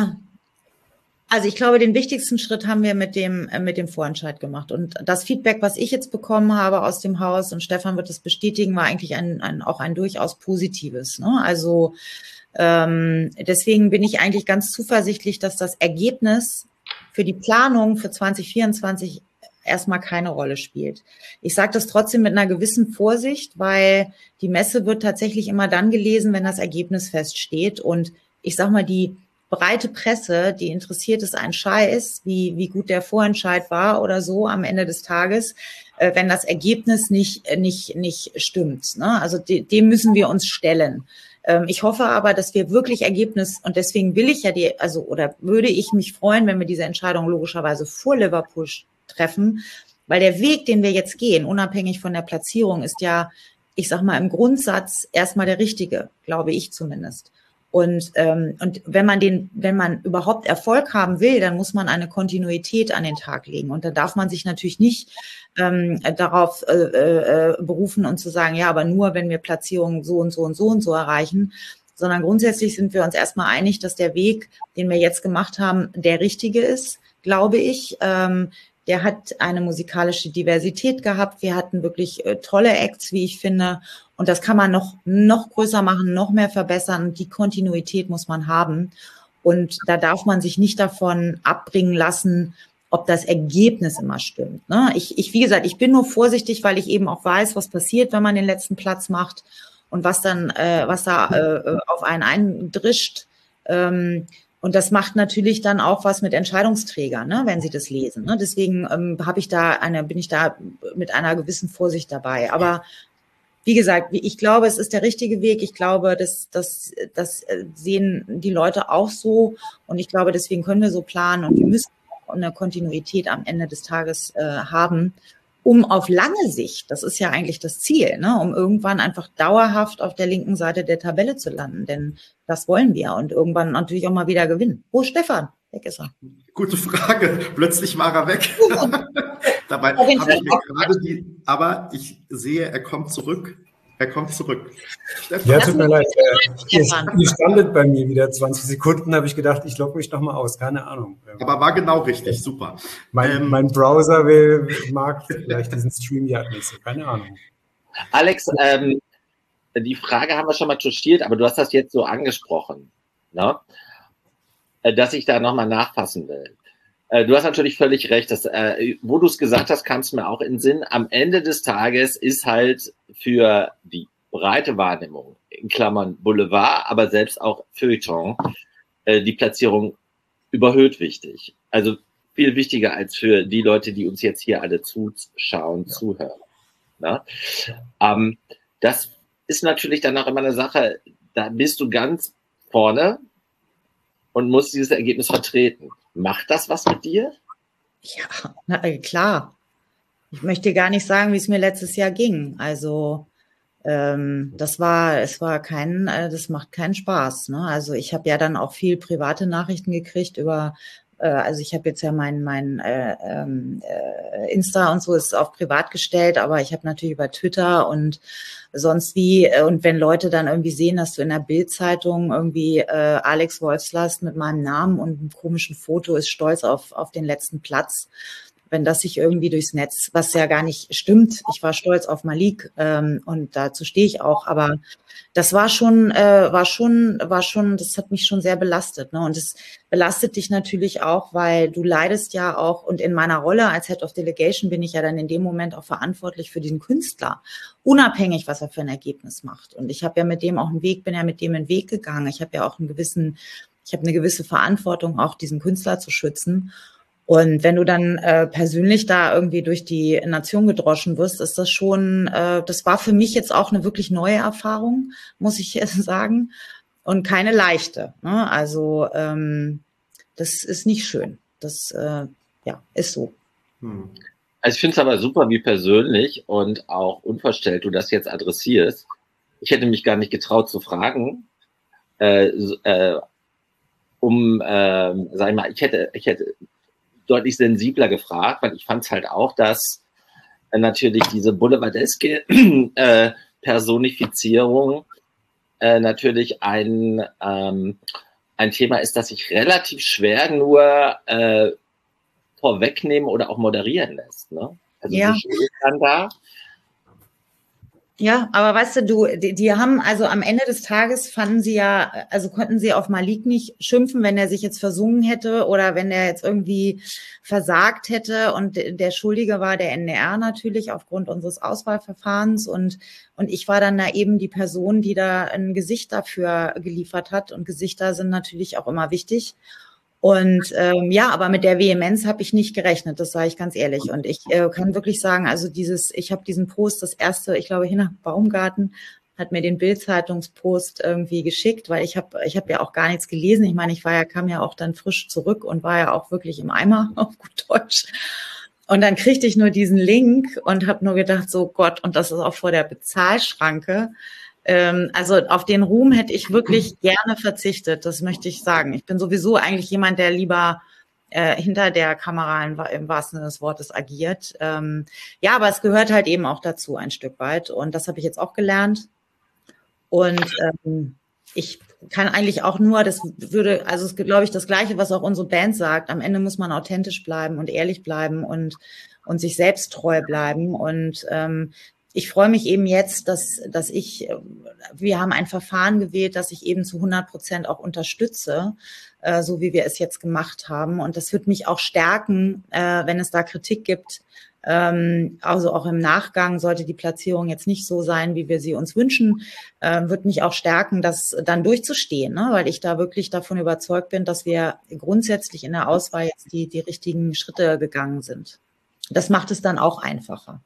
[SPEAKER 2] den wichtigsten Schritt haben wir mit dem Vorentscheid gemacht. Und das Feedback, was ich jetzt bekommen habe aus dem Haus, und Stefan wird das bestätigen, war eigentlich auch ein durchaus positives. Ne? Also deswegen bin ich eigentlich ganz zuversichtlich, dass das Ergebnis für die Planung für 2024 erstmal keine Rolle spielt. Ich sage das trotzdem mit einer gewissen Vorsicht, weil die Messe wird tatsächlich immer dann gelesen, wenn das Ergebnis feststeht. Und ich sag mal, die breite Presse, die interessiert es einen Scheiß, wie gut der Vorentscheid war oder so am Ende des Tages, wenn das Ergebnis nicht stimmt. Ne? Also dem müssen wir uns stellen. Ich hoffe aber, dass wir wirklich und deswegen will ich ja oder würde ich mich freuen, wenn wir diese Entscheidung logischerweise vor Liverpool treffen, weil der Weg, den wir jetzt gehen, unabhängig von der Platzierung, ist ja, ich sag mal, im Grundsatz erstmal der richtige, glaube ich zumindest. Und wenn man überhaupt Erfolg haben will, dann muss man eine Kontinuität an den Tag legen. Und da darf man sich natürlich nicht darauf berufen und zu sagen, ja, aber nur, wenn wir Platzierungen so und so und so und so erreichen, sondern grundsätzlich sind wir uns erstmal einig, dass der Weg, den wir jetzt gemacht haben, der richtige ist, glaube ich. Der hat eine musikalische Diversität gehabt. Wir hatten wirklich tolle Acts, wie ich finde. Und das kann man noch größer machen, noch mehr verbessern. Und die Kontinuität muss man haben. Und da darf man sich nicht davon abbringen lassen, ob das Ergebnis immer stimmt. Ne? Wie gesagt, ich bin nur vorsichtig, weil ich eben auch weiß, was passiert, wenn man den letzten Platz macht und was da auf einen eindrischt. Und das macht natürlich dann auch was mit Entscheidungsträgern, ne, wenn sie das lesen. Ne? Deswegen bin ich da mit einer gewissen Vorsicht dabei. Aber wie gesagt, ich glaube, es ist der richtige Weg. Ich glaube, das sehen die Leute auch so. Und ich glaube, deswegen können wir so planen und wir müssen eine Kontinuität am Ende des Tages haben, um auf lange Sicht, das ist ja eigentlich das Ziel, ne, um irgendwann einfach dauerhaft auf der linken Seite der Tabelle zu landen, denn das wollen wir und irgendwann natürlich auch mal wieder gewinnen. Oh, Stefan, weg ist er.
[SPEAKER 1] Gute Frage, plötzlich war er weg. Dabei habe ich mir gerade aber ich sehe, er kommt zurück. Stefan.
[SPEAKER 3] Ja, tut mir leid. Ihr standet bei mir wieder 20 Sekunden, habe ich gedacht, ich logge mich nochmal aus, keine Ahnung.
[SPEAKER 1] Aber war genau richtig, super.
[SPEAKER 3] Mein Browser mag vielleicht diesen Stream ja nicht so, keine Ahnung.
[SPEAKER 4] Alex, die Frage haben wir schon mal touchiert, aber du hast das jetzt so angesprochen, ne? Dass ich da nochmal nachfassen will. Du hast natürlich völlig recht, dass, wo du es gesagt hast, kam es mir auch in den Sinn. Am Ende des Tages ist halt für die breite Wahrnehmung, in Klammern Boulevard, aber selbst auch Feuilleton, die Platzierung überhöht wichtig. Also viel wichtiger als für die Leute, die uns jetzt hier alle zuschauen, zuhören. Na? Das ist natürlich dann auch immer eine Sache, da bist du ganz vorne und musst dieses Ergebnis vertreten. Macht das was mit dir?
[SPEAKER 2] Ja, klar. Ich möchte gar nicht sagen, wie es mir letztes Jahr ging. Also das macht keinen Spaß. Ne? Also ich habe ja dann auch viel private Nachrichten gekriegt also ich habe jetzt ja mein Insta und so ist auf privat gestellt, aber ich habe natürlich über Twitter und sonst und wenn Leute dann irgendwie sehen, dass du in der Bild-Zeitung irgendwie Alex Wolfslast mit meinem Namen und einem komischen Foto ist stolz auf den letzten Platz, wenn das sich irgendwie durchs Netz, was ja gar nicht stimmt, ich war stolz auf Malik und dazu stehe ich auch, aber das war schon, das hat mich schon sehr belastet, ne? Und es belastet dich natürlich auch, weil du leidest ja auch, und in meiner Rolle als Head of Delegation bin ich ja dann in dem Moment auch verantwortlich für diesen Künstler, unabhängig, was er für ein Ergebnis macht. Und ich habe ja mit dem auch bin ja mit dem einen Weg gegangen. Ich habe ja auch eine gewisse Verantwortung, auch diesen Künstler zu schützen. Und wenn du dann persönlich da irgendwie durch die Nation gedroschen wirst, ist das schon, das war für mich jetzt auch eine wirklich neue Erfahrung, muss ich sagen, und keine leichte. Ne? Also das ist nicht schön. Das ist so.
[SPEAKER 4] Also ich finde es aber super, wie persönlich und auch unverstellt du das jetzt adressierst. Ich hätte mich gar nicht getraut zu fragen, sag ich mal, ich hätte deutlich sensibler gefragt, weil ich fand es halt auch, dass natürlich diese boulevardeske Personifizierung natürlich ein Thema ist, das sich relativ schwer nur vorwegnehmen oder auch moderieren lässt. Ne? Also
[SPEAKER 2] ja.
[SPEAKER 4] wie steht dann da?
[SPEAKER 2] Ja, aber weißt du, die haben, also am Ende des Tages konnten sie auf Malik nicht schimpfen, wenn er sich jetzt versungen hätte oder wenn er jetzt irgendwie versagt hätte, und der Schuldige war der NDR natürlich aufgrund unseres Auswahlverfahrens, und ich war dann da eben die Person, die da ein Gesicht dafür geliefert hat, und Gesichter sind natürlich auch immer wichtig. Und aber mit der Vehemenz habe ich nicht gerechnet, das sage ich ganz ehrlich. Und ich kann wirklich sagen, also ich habe diesen Post, das erste, ich glaube, Hina Baumgarten hat mir den Bild-Zeitungspost irgendwie geschickt, weil ich hab ja auch gar nichts gelesen. Ich meine, kam ja auch dann frisch zurück und war ja auch wirklich im Eimer, auf gut Deutsch. Und dann kriegte ich nur diesen Link und habe nur gedacht, so Gott, und das ist auch vor der Bezahlschranke. Also auf den Ruhm hätte ich wirklich gerne verzichtet, das möchte ich sagen. Ich bin sowieso eigentlich jemand, der lieber hinter der Kamera im wahrsten Sinne des Wortes agiert. Ja, aber es gehört halt eben auch dazu ein Stück weit. Und das habe ich jetzt auch gelernt. Und ich kann eigentlich auch nur, es ist, glaube ich, das Gleiche, was auch unsere Band sagt. Am Ende muss man authentisch bleiben und ehrlich bleiben und sich selbst treu bleiben. Und ich freue mich eben jetzt, dass wir haben ein Verfahren gewählt, das ich eben zu 100% auch unterstütze, so wie wir es jetzt gemacht haben. Und das wird mich auch stärken, wenn es da Kritik gibt. Also auch im Nachgang sollte die Platzierung jetzt nicht so sein, wie wir sie uns wünschen, wird mich auch stärken, das dann durchzustehen, ne? Weil ich da wirklich davon überzeugt bin, dass wir grundsätzlich in der Auswahl jetzt die richtigen Schritte gegangen sind. Das macht es dann auch einfacher.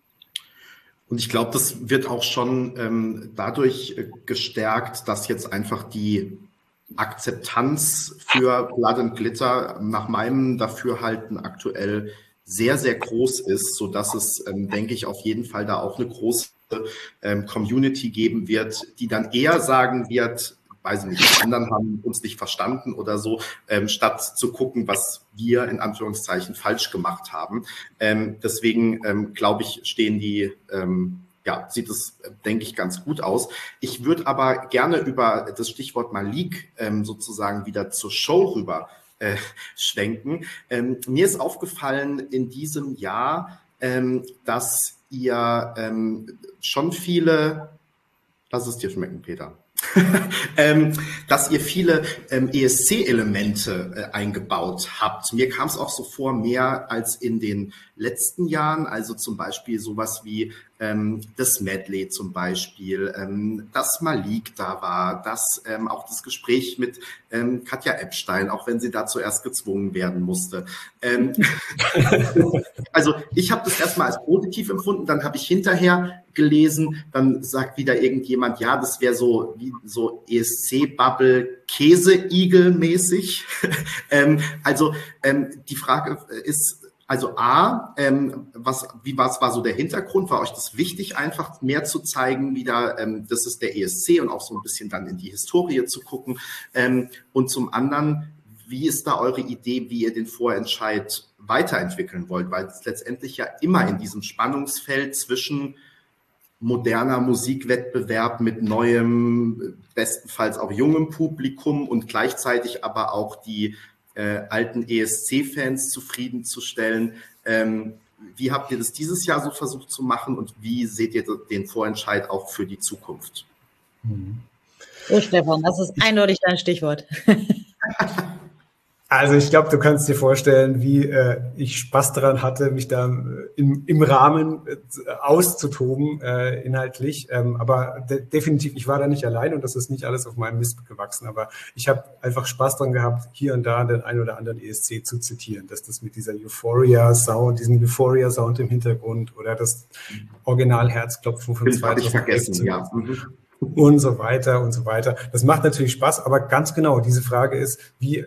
[SPEAKER 1] Und ich glaube, das wird auch schon dadurch gestärkt, dass jetzt einfach die Akzeptanz für Blood and Glitter nach meinem Dafürhalten aktuell sehr, sehr groß ist, so dass es, denke ich, auf jeden Fall da auch eine große Community geben wird, die dann eher sagen wird, weiß ich nicht, die anderen haben uns nicht verstanden oder so, statt zu gucken, was wir in Anführungszeichen falsch gemacht haben. Deswegen, glaube ich, sieht es, denke ich, ganz gut aus. Ich würde aber gerne über das Stichwort Malik sozusagen wieder zur Show rüber schwenken. Mir ist aufgefallen in diesem Jahr, dass ihr schon viele, lass es dir schmecken, Peter, dass ihr viele ESC-Elemente eingebaut habt. Mir kam es auch so vor, mehr als in den letzten Jahren, also zum Beispiel sowas wie das Medley zum Beispiel, dass Malik da war, dass auch das Gespräch mit Katja Epstein, auch wenn sie da zuerst gezwungen werden musste. Also ich habe das erstmal als positiv empfunden, dann habe ich hinterher gelesen, dann sagt wieder irgendjemand, ja, das wäre so wie so ESC-Bubble Käseigel-mäßig. Also die Frage ist, also was war so der Hintergrund? War euch das wichtig, einfach mehr zu zeigen, wieder, das ist der ESC und auch so ein bisschen dann in die Historie zu gucken? Und zum anderen, wie ist da eure Idee, wie ihr den Vorentscheid weiterentwickeln wollt? Weil es letztendlich ja immer in diesem Spannungsfeld zwischen moderner Musikwettbewerb mit neuem, bestenfalls auch jungem Publikum und gleichzeitig aber auch die alten ESC-Fans zufriedenzustellen. Wie habt ihr das dieses Jahr so versucht zu machen und wie seht ihr den Vorentscheid auch für die Zukunft?
[SPEAKER 2] So, Stefan, das ist eindeutig dein Stichwort.
[SPEAKER 3] Also ich glaube, du kannst dir vorstellen, wie ich Spaß daran hatte, mich da im Rahmen auszutoben, inhaltlich. Aber definitiv, ich war da nicht allein und das ist nicht alles auf meinem Mist gewachsen. Aber ich habe einfach Spaß dran gehabt, hier und da den einen oder anderen ESC zu zitieren. Dass das mit dieser Euphoria-Sound, diesem Euphoria-Sound im Hintergrund oder das Original-Herzklopfen von 2016
[SPEAKER 1] ja.
[SPEAKER 3] Und so weiter und so weiter. Das macht natürlich Spaß, aber ganz genau, diese Frage ist, wie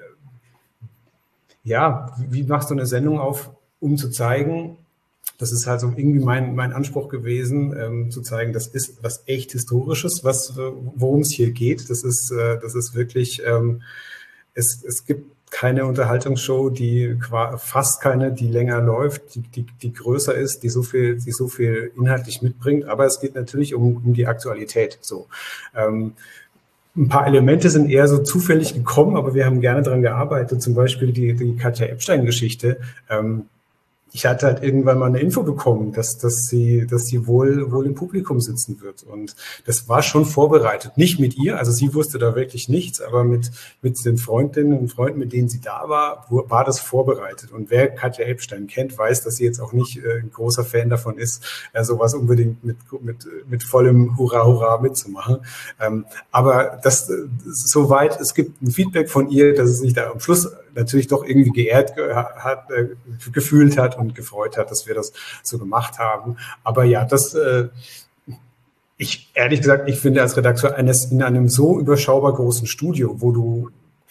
[SPEAKER 3] machst du eine Sendung auf, um zu zeigen, das ist halt so irgendwie mein Anspruch gewesen, zu zeigen, das ist was echt Historisches, worum es hier geht. Das ist wirklich, es gibt keine Unterhaltungsshow, fast keine, die länger läuft, die größer ist, die so viel inhaltlich mitbringt. Aber es geht natürlich um die Aktualität. So. Ein paar Elemente sind eher so zufällig gekommen, aber wir haben gerne daran gearbeitet. Zum Beispiel die Katja Epstein-Geschichte. Ich hatte halt irgendwann mal eine Info bekommen, dass sie wohl im Publikum sitzen wird. Und das war schon vorbereitet. Nicht mit ihr, also sie wusste da wirklich nichts, aber mit den Freundinnen und Freunden, mit denen sie da war das vorbereitet. Und wer Katja Epstein kennt, weiß, dass sie jetzt auch nicht ein großer Fan davon ist, sowas unbedingt mit vollem Hurra, Hurra mitzumachen. Aber das soweit, es gibt ein Feedback von ihr, dass es sich da am Schluss natürlich doch irgendwie geehrt gefühlt hat und gefreut hat, dass wir das so gemacht haben. Aber ja, Ehrlich gesagt, ich finde als Redakteur in einem so überschaubar großen Studio, wo du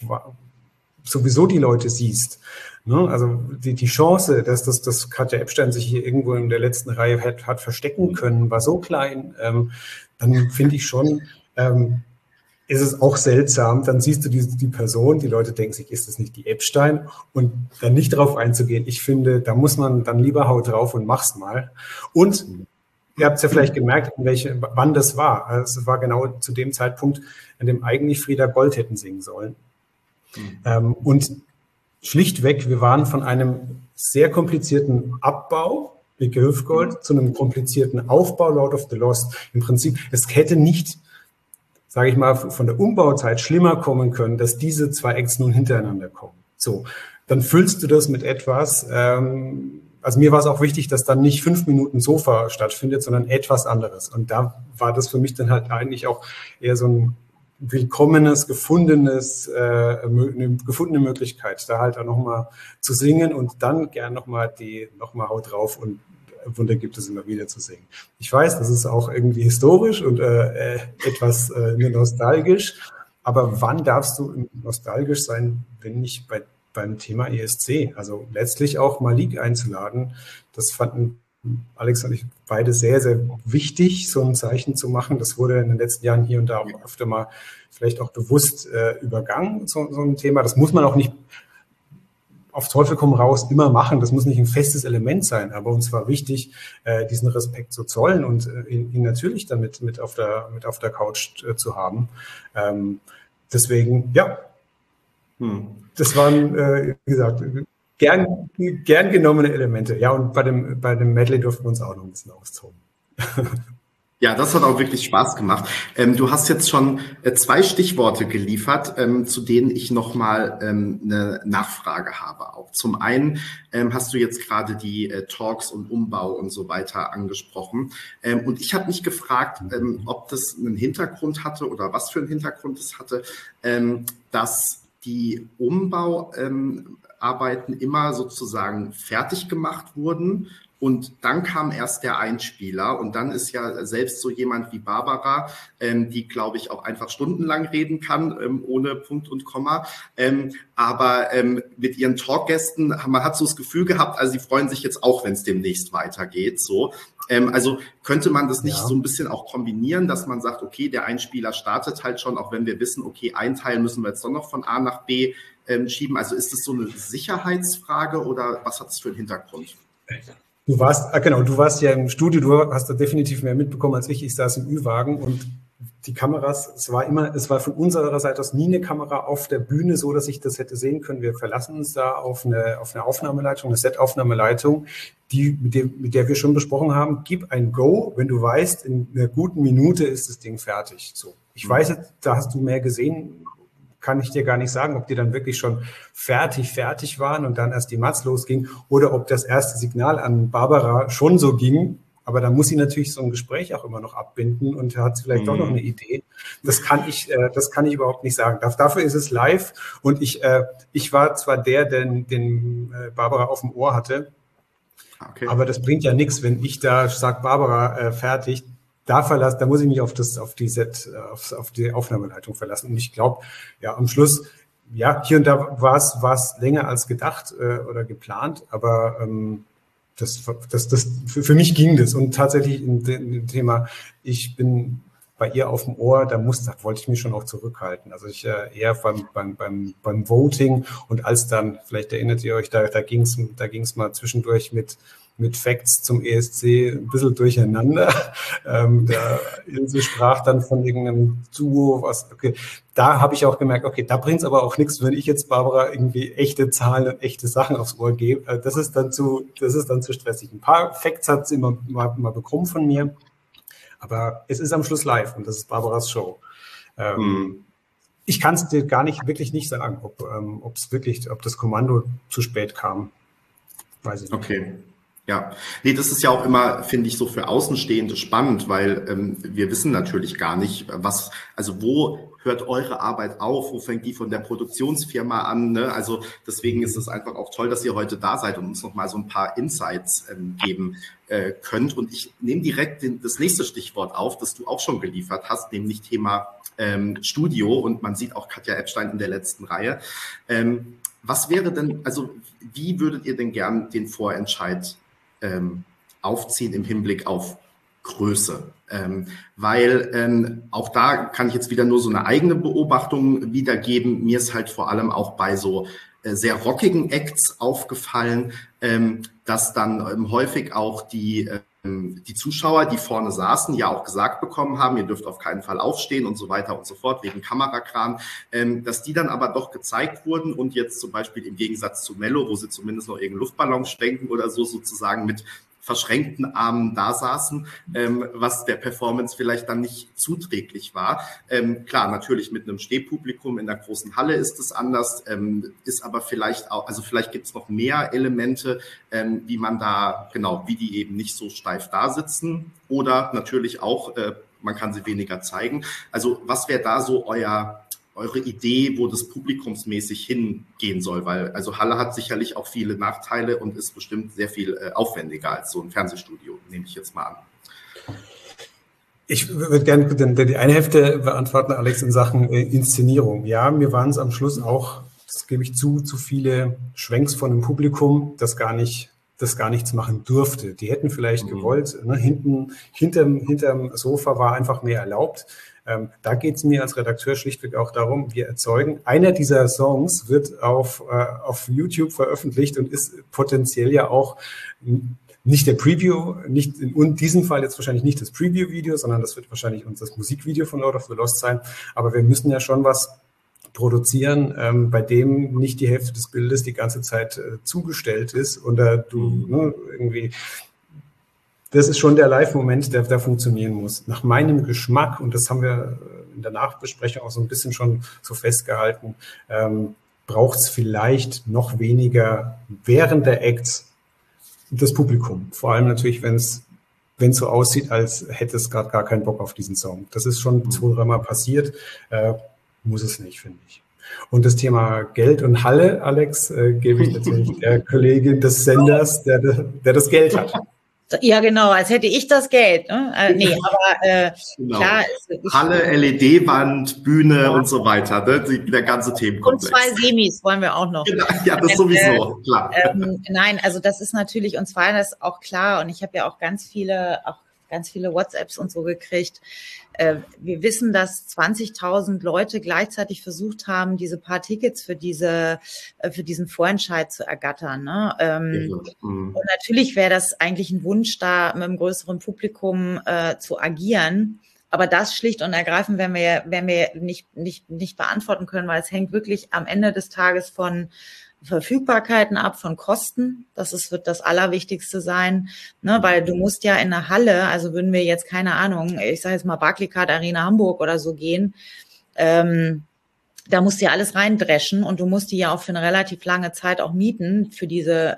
[SPEAKER 3] sowieso die Leute siehst, ne? Also die Chance, dass Katja Epstein sich hier irgendwo in der letzten Reihe hat verstecken können, war so klein. Dann finde ich schon, ist es auch seltsam, dann siehst du die Person, die Leute denken sich, ist das nicht die Epstein? Und dann nicht darauf einzugehen. Ich finde, da muss man dann lieber haut drauf und mach's mal. Und ihr habt es ja vielleicht gemerkt, wann das war. Also es war genau zu dem Zeitpunkt, an dem eigentlich Frieda Gold hätten singen sollen. Und schlichtweg, wir waren von einem sehr komplizierten Abbau, Bicke Hüftgold, zu einem komplizierten Aufbau, Lord of the Lost. Im Prinzip, es hätte nicht, sage ich mal, von der Umbauzeit schlimmer kommen können, dass diese zwei Acts nun hintereinander kommen. So, dann füllst du das mit etwas. Also mir war es auch wichtig, dass dann nicht 5 Minuten Sofa stattfindet, sondern etwas anderes. Und da war das für mich dann halt eigentlich auch eher so ein willkommenes, eine gefundene Möglichkeit, da halt auch nochmal zu singen und dann gern nochmal Haut drauf und Wunder gibt es immer wieder zu singen. Ich weiß, das ist auch irgendwie historisch und etwas nostalgisch, aber wann darfst du nostalgisch sein, wenn nicht beim Thema ESC? Also letztlich auch Malik einzuladen, das fanden Alex und ich beide sehr, sehr wichtig, so ein Zeichen zu machen. Das wurde in den letzten Jahren hier und da auch öfter mal vielleicht auch bewusst übergangen, so ein Thema. Das muss man auch nicht auf Teufel komm raus immer machen. Das muss nicht ein festes Element sein, aber uns war wichtig, diesen Respekt zu zollen und ihn natürlich dann mit auf der Couch zu haben. Deswegen, ja, das waren, wie gesagt, gern genommene Elemente. Ja, und bei dem Medley durften wir uns auch noch ein bisschen austoben.
[SPEAKER 1] Ja, das hat auch wirklich Spaß gemacht. Du hast jetzt schon 2 Stichworte geliefert, zu denen ich nochmal eine Nachfrage habe. Auch zum einen hast du jetzt gerade die Talks und Umbau und so weiter angesprochen. Und ich habe mich gefragt, ob das einen Hintergrund hatte oder was für einen Hintergrund es hatte, dass die Umbauarbeiten immer sozusagen fertig gemacht wurden. Und dann kam erst der Einspieler und dann ist ja selbst so jemand wie Barbara, die, glaube ich, auch einfach stundenlang reden kann, ohne Punkt und Komma. Aber mit ihren Talkgästen, man hat so das Gefühl gehabt, also sie freuen sich jetzt auch, wenn es demnächst weitergeht. So. Also könnte man das nicht so ein bisschen auch kombinieren, dass man sagt, okay, der Einspieler startet halt schon, auch wenn wir wissen, okay, ein Teil müssen wir jetzt doch noch von A nach B schieben. Also ist das so eine Sicherheitsfrage oder was hat es für einen Hintergrund?
[SPEAKER 3] Du warst ja im Studio, du hast da definitiv mehr mitbekommen als ich. Ich saß im Ü-Wagen und die Kameras, es war von unserer Seite aus nie eine Kamera auf der Bühne, so dass ich das hätte sehen können. Wir verlassen uns da auf eine Aufnahmeleitung, eine Set-Aufnahmeleitung, mit der wir schon besprochen haben, gib ein Go, wenn du weißt, in einer guten Minute ist das Ding fertig. So. Ich weiß jetzt, da hast du mehr gesehen, kann ich dir gar nicht sagen, ob die dann wirklich schon fertig waren und dann erst die Mats losging oder ob das erste Signal an Barbara schon so ging. Aber da muss sie natürlich so ein Gespräch auch immer noch abbinden und hat vielleicht doch noch eine Idee. Das kann ich überhaupt nicht sagen. Dafür ist es live und ich war zwar den Barbara auf dem Ohr hatte, okay, aber das bringt ja nichts, wenn ich da sage, Barbara, fertig. Da muss ich mich auf die Aufnahmeleitung verlassen. Und ich glaube, ja, am Schluss, ja, hier und da war es länger als gedacht oder geplant, aber für mich ging das. Und tatsächlich in dem Thema, ich bin bei ihr auf dem Ohr, da wollte ich mich schon auch zurückhalten. Also ich eher beim Voting und als dann, vielleicht erinnert ihr euch, da ging's mal zwischendurch mit Facts zum ESC ein bisschen durcheinander. Der Ilse sprach dann von irgendeinem Duo, okay. Da habe ich auch gemerkt, okay, da bringt es aber auch nichts, wenn ich jetzt Barbara irgendwie echte Zahlen und echte Sachen aufs Ohr gebe. Das ist dann zu stressig. Ein paar Facts hat sie immer mal bekommen von mir, aber es ist am Schluss live und das ist Barbaras Show. Ich kann es dir wirklich nicht sagen, ob das Kommando zu spät kam. Weiß ich nicht.
[SPEAKER 1] Okay. Ja, nee, das ist ja auch immer, finde ich, so für Außenstehende spannend, weil wir wissen natürlich gar nicht, also wo hört eure Arbeit auf, wo fängt die von der Produktionsfirma an, ne? Also deswegen ist es einfach auch toll, dass ihr heute da seid und uns nochmal so ein paar Insights geben könnt. Und ich nehme direkt das nächste Stichwort auf, das du auch schon geliefert hast, nämlich Thema Studio, und man sieht auch Katja Epstein in der letzten Reihe. Was wäre denn, also wie würdet ihr denn gern den Vorentscheid aufziehen im Hinblick auf Größe? Weil auch da kann ich jetzt wieder nur so eine eigene Beobachtung wiedergeben. Mir ist halt vor allem auch bei so sehr rockigen Acts aufgefallen, dass dann häufig auch die Zuschauer, die vorne saßen, ja auch gesagt bekommen haben, ihr dürft auf keinen Fall aufstehen und so weiter und so fort, wegen Kamerakran, dass die dann aber doch gezeigt wurden und jetzt zum Beispiel im Gegensatz zu Mello, wo sie zumindest noch irgendeinen Luftballon schwenken oder so, sozusagen mit verschränkten Armen da saßen, was der Performance vielleicht dann nicht zuträglich war. Klar, natürlich mit einem Stehpublikum in der großen Halle ist es anders, ist aber vielleicht auch, also vielleicht gibt es noch mehr Elemente, wie man da, genau, wie die eben nicht so steif da sitzen, oder natürlich auch, man kann sie weniger zeigen. Also was wäre da so eure Idee, wo das publikumsmäßig hingehen soll? Weil also Halle hat sicherlich auch viele Nachteile und ist bestimmt sehr viel aufwendiger als so ein Fernsehstudio, nehme ich jetzt mal an.
[SPEAKER 3] Ich würde gerne die eine Hälfte beantworten, Alex, in Sachen Inszenierung. Ja, mir waren es am Schluss auch, das gebe ich zu viele Schwenks von dem Publikum, das gar nichts machen durfte. Die hätten vielleicht gewollt, ne? Hinterm Sofa war einfach mehr erlaubt. Da geht es mir als Redakteur schlichtweg auch darum, wir erzeugen, einer dieser Songs wird auf YouTube veröffentlicht und ist potenziell ja auch nicht der Preview, nicht in diesem Fall jetzt wahrscheinlich nicht das Preview-Video, sondern das wird wahrscheinlich das Musikvideo von Lord of the Lost sein. Aber wir müssen ja schon was produzieren, bei dem nicht die Hälfte des Bildes die ganze Zeit zugestellt ist und irgendwie. Das ist schon der Live-Moment, der funktionieren muss. Nach meinem Geschmack, und das haben wir in der Nachbesprechung auch so ein bisschen schon so festgehalten, braucht es vielleicht noch weniger während der Acts das Publikum. Vor allem natürlich, wenn es so aussieht, als hätte es gerade gar keinen Bock auf diesen Song. Das ist schon 2-3 Mal passiert, muss es nicht, finde ich. Und das Thema Geld und Halle, Alex, gebe ich natürlich der Kollegin des Senders, der das Geld hat.
[SPEAKER 2] Ja, genau, als hätte ich das Geld. Ne? Nee, aber
[SPEAKER 1] genau.
[SPEAKER 2] Klar.
[SPEAKER 1] Halle, LED-Wand, Bühne und so weiter. Ne? Der ganze Themenkomplex.
[SPEAKER 2] Und 2 Semis wollen wir auch noch.
[SPEAKER 1] Genau, ja, das sowieso, klar.
[SPEAKER 2] Nein, also das ist natürlich, uns war das auch klar. Und ich habe ja auch ganz viele WhatsApps und so gekriegt. Wir wissen, dass 20.000 Leute gleichzeitig versucht haben, diese paar Tickets für diesen Vorentscheid zu ergattern. Ne? Und natürlich wäre das eigentlich ein Wunsch, da mit einem größeren Publikum zu agieren. Aber das schlicht und ergreifend werden wir nicht beantworten können, weil es hängt wirklich am Ende des Tages von Verfügbarkeiten ab, von Kosten. Wird das Allerwichtigste sein, ne? Weil du musst ja in eine Halle, also würden wir jetzt, keine Ahnung, ich sage jetzt mal Barclaycard Arena Hamburg oder so gehen, da musst du ja alles reindreschen und du musst die ja auch für eine relativ lange Zeit auch mieten für diese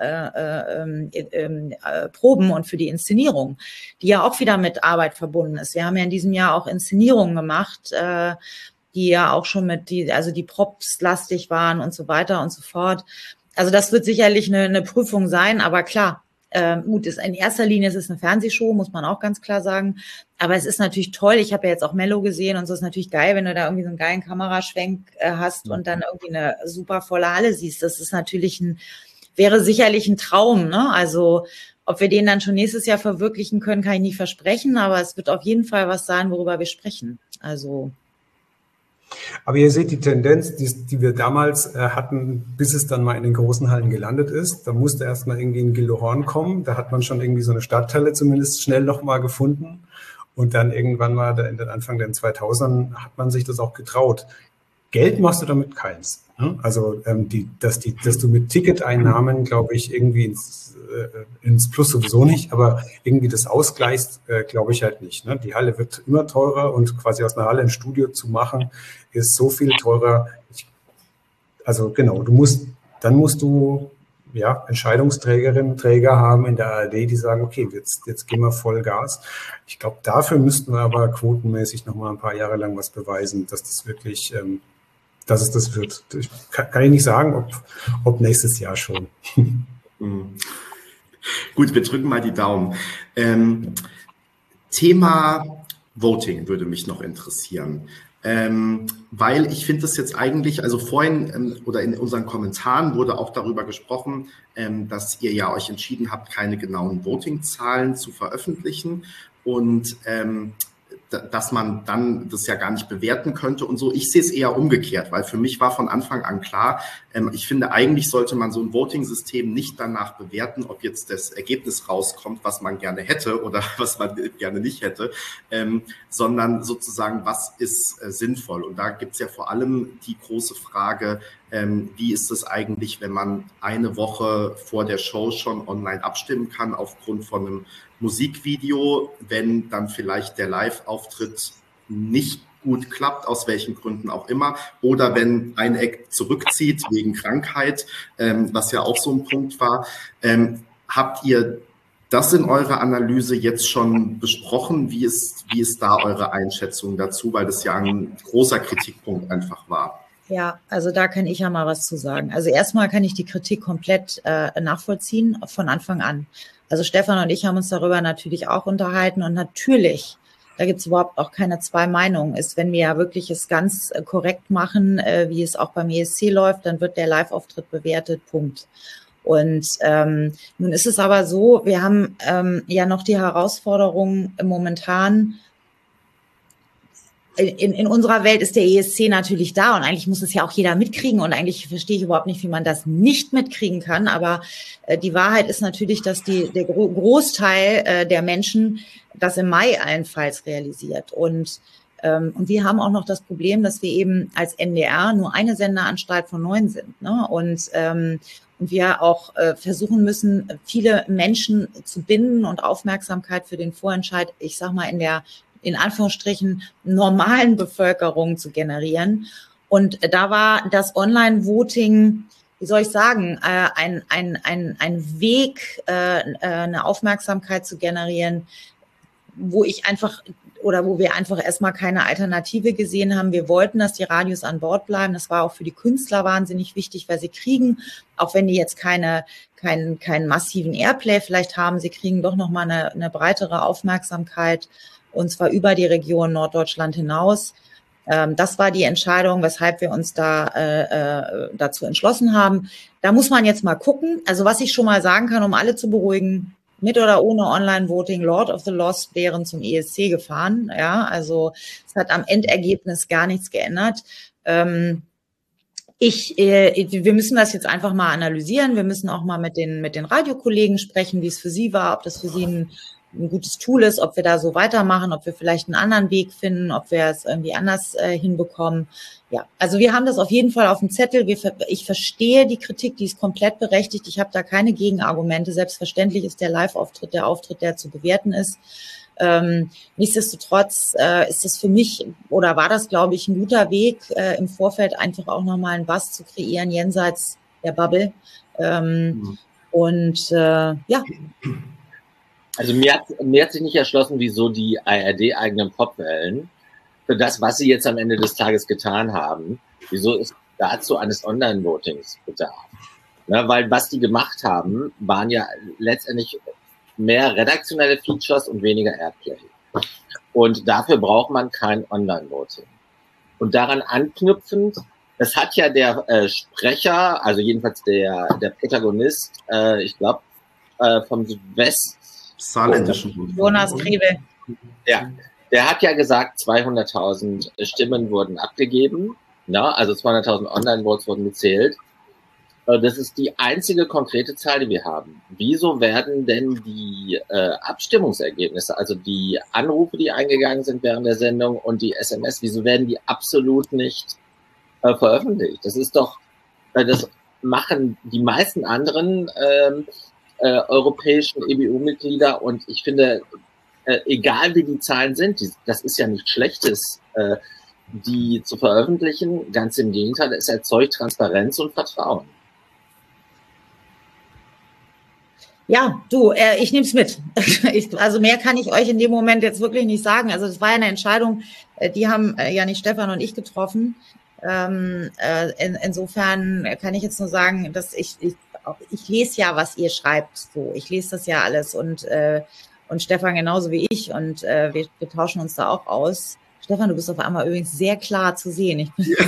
[SPEAKER 2] Proben und für die Inszenierung, die ja auch wieder mit Arbeit verbunden ist. Wir haben ja in diesem Jahr auch Inszenierungen gemacht, die ja auch schon die Props lastig waren und so weiter und so fort. Also das wird sicherlich eine Prüfung sein, aber klar, gut, in erster Linie ist es eine Fernsehshow, muss man auch ganz klar sagen. Aber es ist natürlich toll, ich habe ja jetzt auch Mello gesehen und so, ist natürlich geil, wenn du da irgendwie so einen geilen Kameraschwenk hast und dann irgendwie eine super volle Halle siehst. Das ist natürlich wäre sicherlich ein Traum, ne? Also ob wir den dann schon nächstes Jahr verwirklichen können, kann ich nicht versprechen, aber es wird auf jeden Fall was sein, worüber wir sprechen. Also
[SPEAKER 3] aber ihr seht die Tendenz, die wir damals hatten, bis es dann mal in den großen Hallen gelandet ist. Da musste erst mal irgendwie ein Gildehorn kommen. Da hat man schon irgendwie so eine Stadthalle zumindest schnell noch mal gefunden. Und dann irgendwann mal in den Anfang der 2000ern hat man sich das auch getraut. Geld machst du damit keins. Ne? Also dass du mit Ticketeinnahmen, glaube ich, irgendwie ins Plus sowieso nicht, aber irgendwie das ausgleichst, glaube ich halt nicht. Ne? Die Halle wird immer teurer und quasi aus einer Halle ein Studio zu machen, ist so viel teurer. Also genau, dann musst du Entscheidungsträgerinnen, Träger haben in der ARD, die sagen, okay, jetzt gehen wir voll Gas. Ich glaube, dafür müssten wir aber quotenmäßig noch mal ein paar Jahre lang was beweisen, dass das wirklich, dass es das wird. Kann ich nicht sagen, ob nächstes Jahr schon.
[SPEAKER 1] Gut, wir drücken mal die Daumen. Thema Voting würde mich noch interessieren. Weil ich finde es jetzt eigentlich, also vorhin oder in unseren Kommentaren wurde auch darüber gesprochen, dass ihr ja euch entschieden habt, keine genauen Voting-Zahlen zu veröffentlichen und dass man dann das ja gar nicht bewerten könnte und so. Ich sehe es eher umgekehrt, weil für mich war von Anfang an klar, ich finde, eigentlich sollte man so ein Voting-System nicht danach bewerten, ob jetzt das Ergebnis rauskommt, was man gerne hätte oder was man gerne nicht hätte, sondern sozusagen, was ist sinnvoll? Und da gibt es ja vor allem die große Frage, wie ist es eigentlich, wenn man eine Woche vor der Show schon online abstimmen kann aufgrund von einem Musikvideo, wenn dann vielleicht der Live-Auftritt nicht gut klappt, aus welchen Gründen auch immer, oder wenn ein Act zurückzieht wegen Krankheit, was ja auch so ein Punkt war. Habt ihr das in eurer Analyse jetzt schon besprochen? Wie ist da eure Einschätzung dazu? Weil das ja ein großer Kritikpunkt einfach war.
[SPEAKER 2] Ja, also da kann ich ja mal was zu sagen. Also erstmal kann ich die Kritik komplett nachvollziehen von Anfang an. Also Stefan und ich haben uns darüber natürlich auch unterhalten und natürlich, da gibt es überhaupt auch keine zwei Meinungen, ist, wenn wir ja wirklich es ganz korrekt machen, wie es auch beim ESC läuft, dann wird der Live-Auftritt bewertet, Punkt. Und nun ist es aber so, wir haben ja noch die Herausforderung momentan, in unserer Welt ist der ESC natürlich da und eigentlich muss es ja auch jeder mitkriegen und eigentlich verstehe ich überhaupt nicht, wie man das nicht mitkriegen kann, aber die Wahrheit ist natürlich, dass der Großteil der Menschen das im Mai allenfalls realisiert und wir haben auch noch das Problem, dass wir eben als NDR nur eine Senderanstalt von 9 sind, ne? Und wir auch versuchen müssen, viele Menschen zu binden und Aufmerksamkeit für den Vorentscheid, ich sag mal, in Anführungsstrichen normalen Bevölkerung zu generieren. Und da war das Online-Voting, wie soll ich sagen, ein Weg, eine Aufmerksamkeit zu generieren, wo wir einfach erstmal keine Alternative gesehen haben. Wir wollten, dass die Radios an Bord bleiben. Das war auch für die Künstler wahnsinnig wichtig, weil sie kriegen, auch wenn die jetzt keinen massiven Airplay vielleicht haben, sie kriegen doch nochmal eine breitere Aufmerksamkeit, und zwar über die Region Norddeutschland hinaus. Das war die Entscheidung, weshalb wir uns dazu entschlossen haben. Da muss man jetzt mal gucken. Also was ich schon mal sagen kann, um alle zu beruhigen, mit oder ohne Online-Voting, Lord of the Lost wären zum ESC gefahren. Ja, also es hat am Endergebnis gar nichts geändert. Wir müssen das jetzt einfach mal analysieren. Wir müssen auch mal mit den Radiokollegen sprechen, wie es für sie war, ob das für sie ein gutes Tool ist, ob wir da so weitermachen, ob wir vielleicht einen anderen Weg finden, ob wir es irgendwie anders hinbekommen. Ja, also wir haben das auf jeden Fall auf dem Zettel. Ich verstehe die Kritik, die ist komplett berechtigt. Ich habe da keine Gegenargumente. Selbstverständlich ist der Live-Auftritt der Auftritt, der zu bewerten ist. Nichtsdestotrotz ist es für mich, oder war das, glaube ich, ein guter Weg, im Vorfeld einfach auch nochmal einen Bass zu kreieren, jenseits der Bubble. Ja.
[SPEAKER 4] Also mir hat sich nicht erschlossen, wieso die ARD-eigenen Popwellen für das, was sie jetzt am Ende des Tages getan haben, wieso es dazu eines Online-Votings bedarf. Ne, weil was die gemacht haben, waren ja letztendlich mehr redaktionelle Features und weniger Airplay. Und dafür braucht man kein Online-Voting. Und daran anknüpfend, das hat ja der Sprecher, also jedenfalls der Protagonist, ich glaube, vom
[SPEAKER 1] Saarländischen
[SPEAKER 2] Jonas Grebe.
[SPEAKER 4] Ja, der hat ja gesagt, 200.000 Stimmen wurden abgegeben. Na, also 200.000 Online-Votes wurden gezählt. Das ist die einzige konkrete Zahl, die wir haben. Wieso werden denn die Abstimmungsergebnisse, also die Anrufe, die eingegangen sind während der Sendung und die SMS, wieso werden die absolut nicht veröffentlicht? Das ist doch, das machen die meisten anderen europäischen EBU-Mitglieder und ich finde, egal wie die Zahlen sind, das ist ja nichts Schlechtes, die zu veröffentlichen. Ganz im Gegenteil, es erzeugt Transparenz und Vertrauen.
[SPEAKER 2] Ja, du, ich nehme es mit. Also mehr kann ich euch in dem Moment jetzt wirklich nicht sagen. Also das war ja eine Entscheidung, die haben ja nicht Stefan und ich getroffen. Insofern kann ich jetzt nur sagen, dass ich lese ja, was ihr schreibt. So, ich lese das ja alles und Stefan genauso wie ich und wir tauschen uns da auch aus. Stefan, du bist auf einmal übrigens sehr klar zu sehen.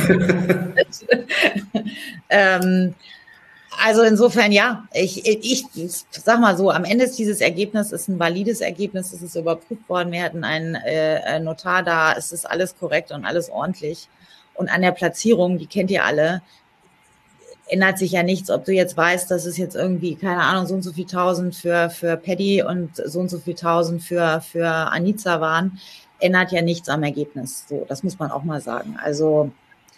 [SPEAKER 2] Also insofern, ja, ich sag mal so, am Ende ist dieses Ergebnis ist ein valides Ergebnis, es ist überprüft worden, wir hatten einen Notar da, es ist alles korrekt und alles ordentlich. Und an der Platzierung, die kennt ihr alle, ändert sich ja nichts, ob du jetzt weißt, dass es jetzt irgendwie, keine Ahnung, so und so viel 1000 für Paddy und so und so viel 1000 für Anica waren, ändert ja nichts am Ergebnis. So, das muss man auch mal sagen. Also,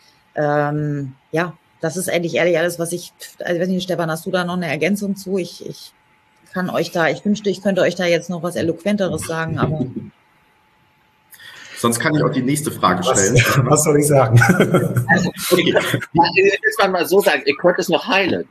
[SPEAKER 2] ja, das ist eigentlich ehrlich alles, was ich weiß nicht, Stefan, hast du da noch eine Ergänzung zu? Ich kann euch da, ich wünschte, ich könnte euch da jetzt noch was Eloquenteres sagen, aber.
[SPEAKER 1] Sonst kann ich auch die nächste Frage stellen.
[SPEAKER 3] Was soll ich sagen?
[SPEAKER 4] Also, okay. Jetzt mal so sagen, ihr könnt es noch heilen.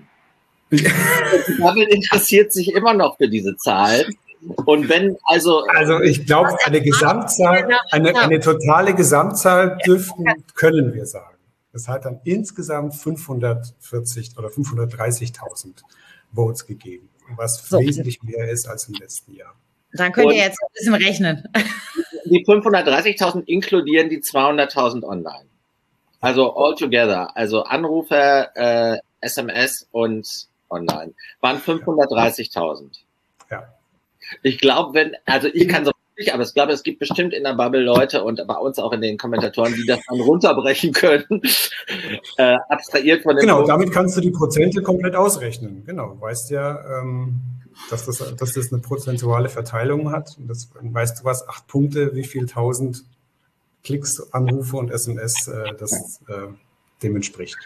[SPEAKER 4] Bubble interessiert sich immer noch für diese Zahlen. Und wenn, also
[SPEAKER 3] ich glaube, eine Gesamtzahl, eine totale Gesamtzahl können wir sagen. Das hat dann insgesamt 540 oder 530.000 Votes gegeben, was wesentlich mehr ist als im letzten Jahr.
[SPEAKER 2] Dann könnt ihr jetzt ein bisschen rechnen.
[SPEAKER 4] Die 530.000 inkludieren die 200.000 online. Also all together, also Anrufe, SMS und online, waren 530.000.
[SPEAKER 3] Ja.
[SPEAKER 4] Ich glaube, ich kann so nicht, aber ich glaube, es gibt bestimmt in der Bubble Leute und bei uns auch in den Kommentatoren, die das dann runterbrechen können, abstrahiert von den
[SPEAKER 3] Genau, damit kannst du die Prozente komplett ausrechnen. Genau, du weißt ja, dass das eine prozentuale Verteilung hat. Und das weißt du was, 8 Punkte, wie viel 1000 Klicks, Anrufe und SMS das dem entspricht.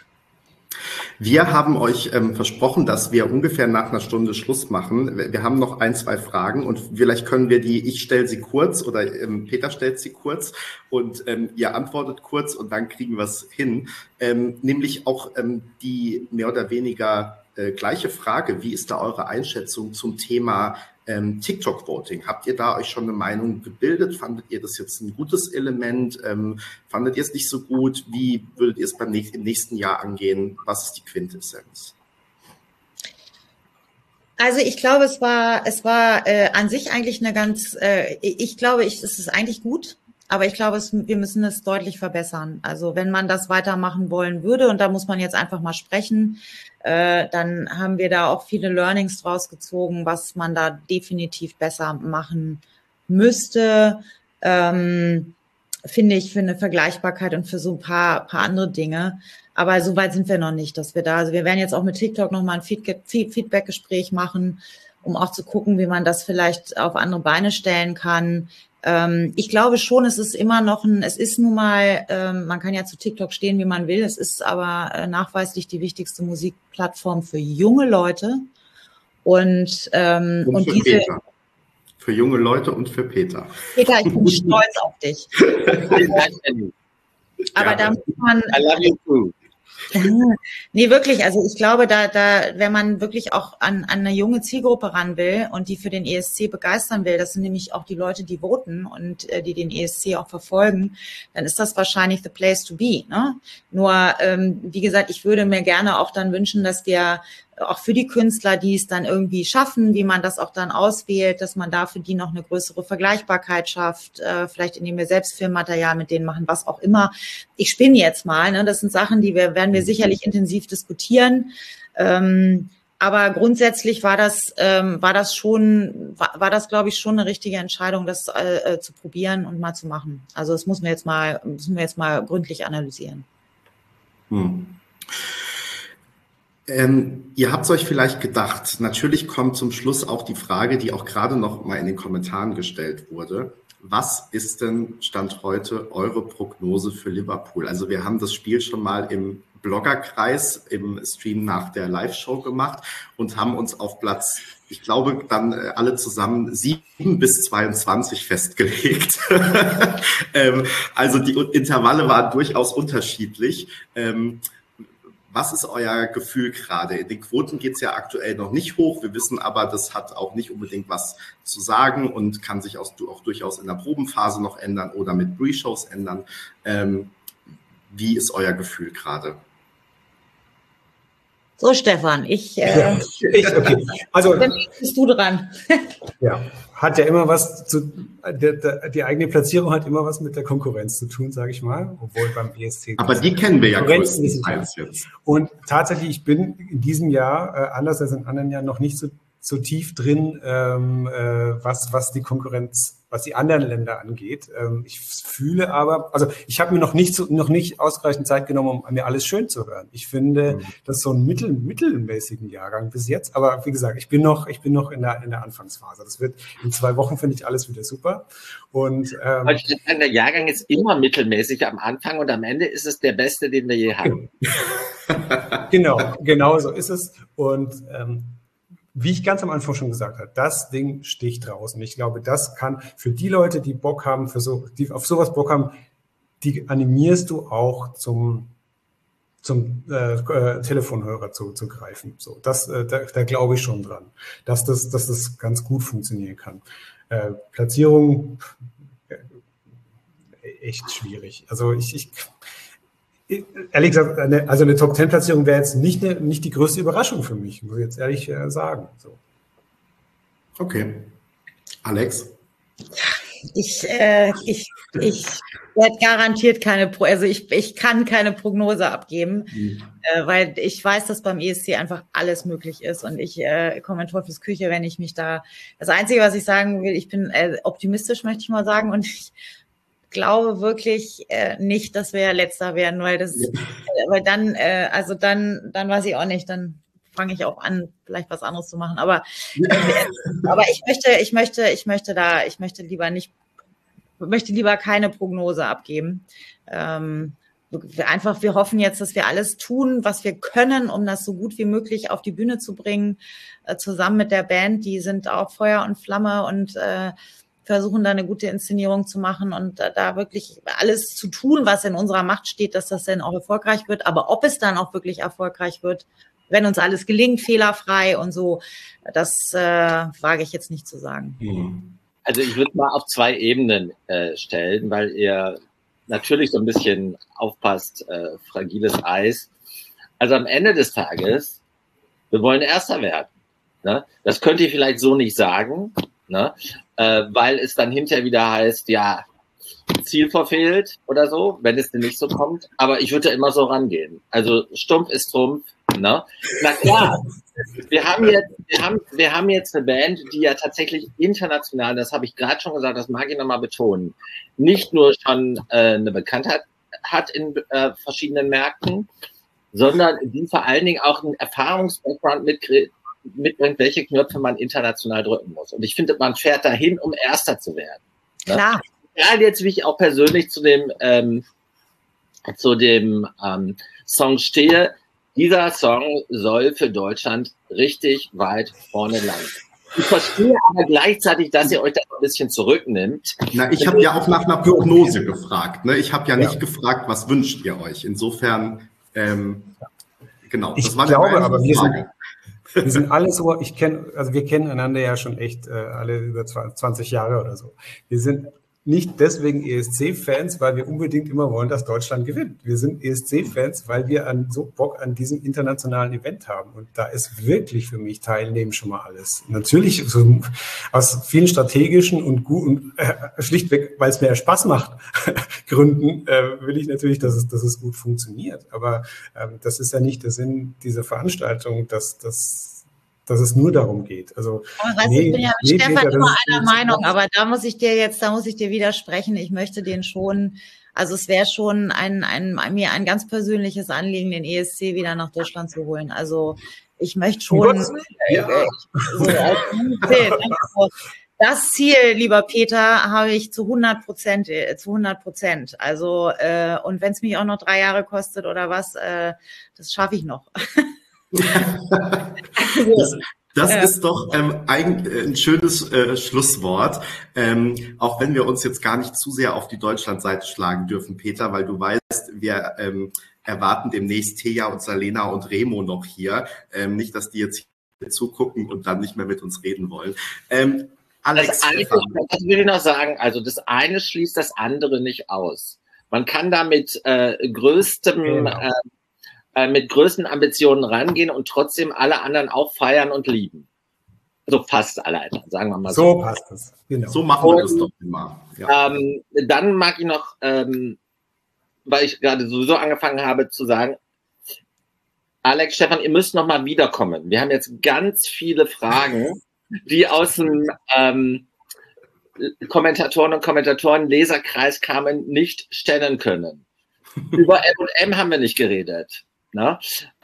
[SPEAKER 1] Wir haben euch versprochen, dass wir ungefähr nach einer Stunde Schluss machen. Wir haben noch 1, 2 Fragen und vielleicht können wir ich stelle sie kurz oder Peter stellt sie kurz und ihr antwortet kurz und dann kriegen wir es hin. Nämlich auch die mehr oder weniger gleiche Frage. Wie ist da eure Einschätzung zum Thema TikTok-Voting? Habt ihr da euch schon eine Meinung gebildet? Fandet ihr das jetzt ein gutes Element? Fandet ihr es nicht so gut? Wie würdet ihr es im nächsten Jahr angehen? Was ist die Quintessenz?
[SPEAKER 2] Also ich glaube, es war an sich eigentlich eine ganz, ich glaube, es ist eigentlich gut. Aber ich glaube, wir müssen es deutlich verbessern. Also wenn man das weitermachen wollen würde, und da muss man jetzt einfach mal sprechen, dann haben wir da auch viele Learnings draus gezogen, was man da definitiv besser machen müsste, finde ich, für eine Vergleichbarkeit und für so ein paar andere Dinge. Aber so weit sind wir noch nicht, dass wir da, also wir werden jetzt auch mit TikTok nochmal ein Feedback-Gespräch machen, um auch zu gucken, wie man das vielleicht auf andere Beine stellen kann. Ich glaube schon, es ist immer noch es ist nun mal, man kann ja zu TikTok stehen, wie man will, es ist aber nachweislich die wichtigste Musikplattform für junge Leute und diese
[SPEAKER 1] Peter. Für junge Leute und für Peter.
[SPEAKER 2] Peter, ich bin stolz auf dich. Aber da muss man.
[SPEAKER 4] I love you too.
[SPEAKER 2] Nee, wirklich. Also ich glaube, wenn man wirklich auch an eine junge Zielgruppe ran will und die für den ESC begeistern will, das sind nämlich auch die Leute, die voten und die den ESC auch verfolgen, dann ist das wahrscheinlich the place to be. Ne? Nur, wie gesagt, ich würde mir gerne auch dann wünschen, dass wir auch für die Künstler, die es dann irgendwie schaffen, wie man das auch dann auswählt, dass man da für die noch eine größere Vergleichbarkeit schafft, vielleicht indem wir selbst Filmmaterial mit denen machen, was auch immer. Ich spinne jetzt mal, ne? Das sind Sachen, werden wir sicherlich intensiv diskutieren. Aber grundsätzlich war das, glaube ich, schon eine richtige Entscheidung, das zu probieren und mal zu machen. Also das müssen wir jetzt mal gründlich analysieren.
[SPEAKER 1] Ihr habt es euch vielleicht gedacht, natürlich kommt zum Schluss auch die Frage, die auch gerade noch mal in den Kommentaren gestellt wurde. Was ist denn Stand heute eure Prognose für Liverpool? Also wir haben das Spiel schon mal im Bloggerkreis im Stream nach der Live-Show gemacht und haben uns auf Platz, ich glaube, dann alle zusammen 7 bis 22 festgelegt. Also die Intervalle waren durchaus unterschiedlich. Was ist euer Gefühl gerade? In den Quoten geht es ja aktuell noch nicht hoch. Wir wissen aber, das hat auch nicht unbedingt was zu sagen und kann sich auch durchaus in der Probenphase noch ändern oder mit Pre-Shows ändern. Wie ist euer Gefühl gerade?
[SPEAKER 2] So, Stefan,
[SPEAKER 3] okay. Also,
[SPEAKER 2] dann bist du dran.
[SPEAKER 3] Ja, hat ja immer was die eigene Platzierung hat immer was mit der Konkurrenz zu tun, sage ich mal, obwohl beim ESC.
[SPEAKER 1] Aber die kennen wir ja größtenteils jetzt.
[SPEAKER 3] Und tatsächlich, ich bin in diesem Jahr, anders als in anderen Jahren, noch nicht so tief drin, was die Konkurrenz, was die anderen Länder angeht. Ich fühle aber, also ich habe mir noch nicht ausreichend Zeit genommen, um mir alles schön zu hören. Ich finde, das ist so ein mittelmäßigen Jahrgang bis jetzt. Aber wie gesagt, ich bin noch in der Anfangsphase. Das wird in 2 Wochen, finde ich, alles wieder super. Und
[SPEAKER 4] der Jahrgang ist immer mittelmäßig am Anfang und am Ende ist es der beste, den wir je hatten.
[SPEAKER 3] Genau so ist es. Und wie ich ganz am Anfang schon gesagt habe, das Ding sticht raus. Und ich glaube, das kann für die Leute, die Bock haben, die auf sowas Bock haben, die animierst du auch zum Telefonhörer zu greifen. So, da glaube ich schon dran, dass das ganz gut funktionieren kann. Platzierung echt schwierig. Also ehrlich gesagt, eine Top-10-Platzierung wäre jetzt nicht die größte Überraschung für mich, muss ich jetzt ehrlich sagen. So.
[SPEAKER 1] Okay. Alex?
[SPEAKER 2] Ich werde garantiert ich kann keine Prognose abgeben, weil ich weiß, dass beim ESC einfach alles möglich ist und ich komme in Teufels Küche, wenn ich mich da, das Einzige, was ich sagen will, ich bin optimistisch, möchte ich mal sagen, und ich glaube wirklich nicht, dass wir Letzter werden, weil dann weiß ich auch nicht, dann fange ich auch an, vielleicht was anderes zu machen. Aber ich möchte lieber keine Prognose abgeben. Wir hoffen jetzt, dass wir alles tun, was wir können, um das so gut wie möglich auf die Bühne zu bringen, zusammen mit der Band. Die sind auch Feuer und Flamme und versuchen da eine gute Inszenierung zu machen und da wirklich alles zu tun, was in unserer Macht steht, dass das dann auch erfolgreich wird. Aber ob es dann auch wirklich erfolgreich wird, wenn uns alles gelingt, fehlerfrei und so, das wage ich jetzt nicht zu sagen.
[SPEAKER 4] Also ich würde mal auf 2 Ebenen stellen, weil ihr natürlich so ein bisschen aufpasst, fragiles Eis. Also am Ende des Tages, wir wollen Erster werden. Ne? Das könnt ihr vielleicht so nicht sagen, ne? Weil es dann hinterher wieder heißt, ja, Ziel verfehlt oder so, wenn es denn nicht so kommt. Aber ich würde da immer so rangehen. Also stumpf ist Trumpf. Ne? Na klar, wir haben jetzt eine Band, die ja tatsächlich international, das habe ich gerade schon gesagt, das mag ich nochmal betonen, nicht nur schon eine Bekanntheit hat in verschiedenen Märkten, sondern die vor allen Dingen auch einen Erfahrungsbackground mitbringt, welche Knöpfe man international drücken muss. Und ich finde, man fährt dahin, um Erster zu werden. Ne?
[SPEAKER 2] Klar.
[SPEAKER 4] Gerade jetzt, wie ich auch persönlich zu dem Song stehe, dieser Song soll für Deutschland richtig weit vorne landen. Ich verstehe aber gleichzeitig, dass ihr euch da ein bisschen zurücknimmt.
[SPEAKER 1] Na, ich habe ja auch nach einer Prognose gefragt. Ne? Ich habe ja nicht gefragt, was wünscht ihr euch. Insofern, genau.
[SPEAKER 3] Das war aber wir sind alle so, wir kennen einander ja schon echt alle über 20 Jahre oder so. Wir sind nicht deswegen ESC-Fans, weil wir unbedingt immer wollen, dass Deutschland gewinnt. Wir sind ESC-Fans, weil wir so Bock an diesem internationalen Event haben. Und da ist wirklich für mich Teilnehmen schon mal alles. Natürlich so aus vielen strategischen und guten, schlichtweg, weil es mir Spaß macht, Gründen, will ich natürlich, dass es gut funktioniert. Aber das ist ja nicht der Sinn dieser Veranstaltung, dass es nur darum geht. Also,
[SPEAKER 2] ich bin ja mit Stefan immer einer Meinung, aber da muss ich dir widersprechen. Ich möchte den schon, also es wäre schon mir ein ganz persönliches Anliegen, den ESC wieder nach Deutschland zu holen. Also ich möchte schon das Ziel, lieber Peter, habe ich zu 100%. Also und wenn es mich auch noch 3 Jahre kostet oder was, das schaffe ich noch.
[SPEAKER 1] Das ist doch ein schönes Schlusswort, auch wenn wir uns jetzt gar nicht zu sehr auf die Deutschlandseite schlagen dürfen, Peter, weil du weißt, wir erwarten demnächst Thea und Salena und Remo noch hier. Nicht, dass die jetzt hier zugucken und dann nicht mehr mit uns reden wollen. Alex,
[SPEAKER 4] das will ich noch sagen, also das eine schließt das andere nicht aus. Man kann da mit größten Ambitionen rangehen und trotzdem alle anderen auch feiern und lieben. Also fast alle anderen, sagen wir mal so.
[SPEAKER 3] So passt es. Genau.
[SPEAKER 1] So machen wir das doch immer. Ja.
[SPEAKER 4] Dann mag ich noch, weil ich gerade sowieso angefangen habe zu sagen, Alex, Stefan, ihr müsst noch mal wiederkommen. Wir haben jetzt ganz viele Fragen, die aus dem Kommentatoren und Kommentatoren-Leserkreis kamen, nicht stellen können. Über M&M haben wir nicht geredet. Ne?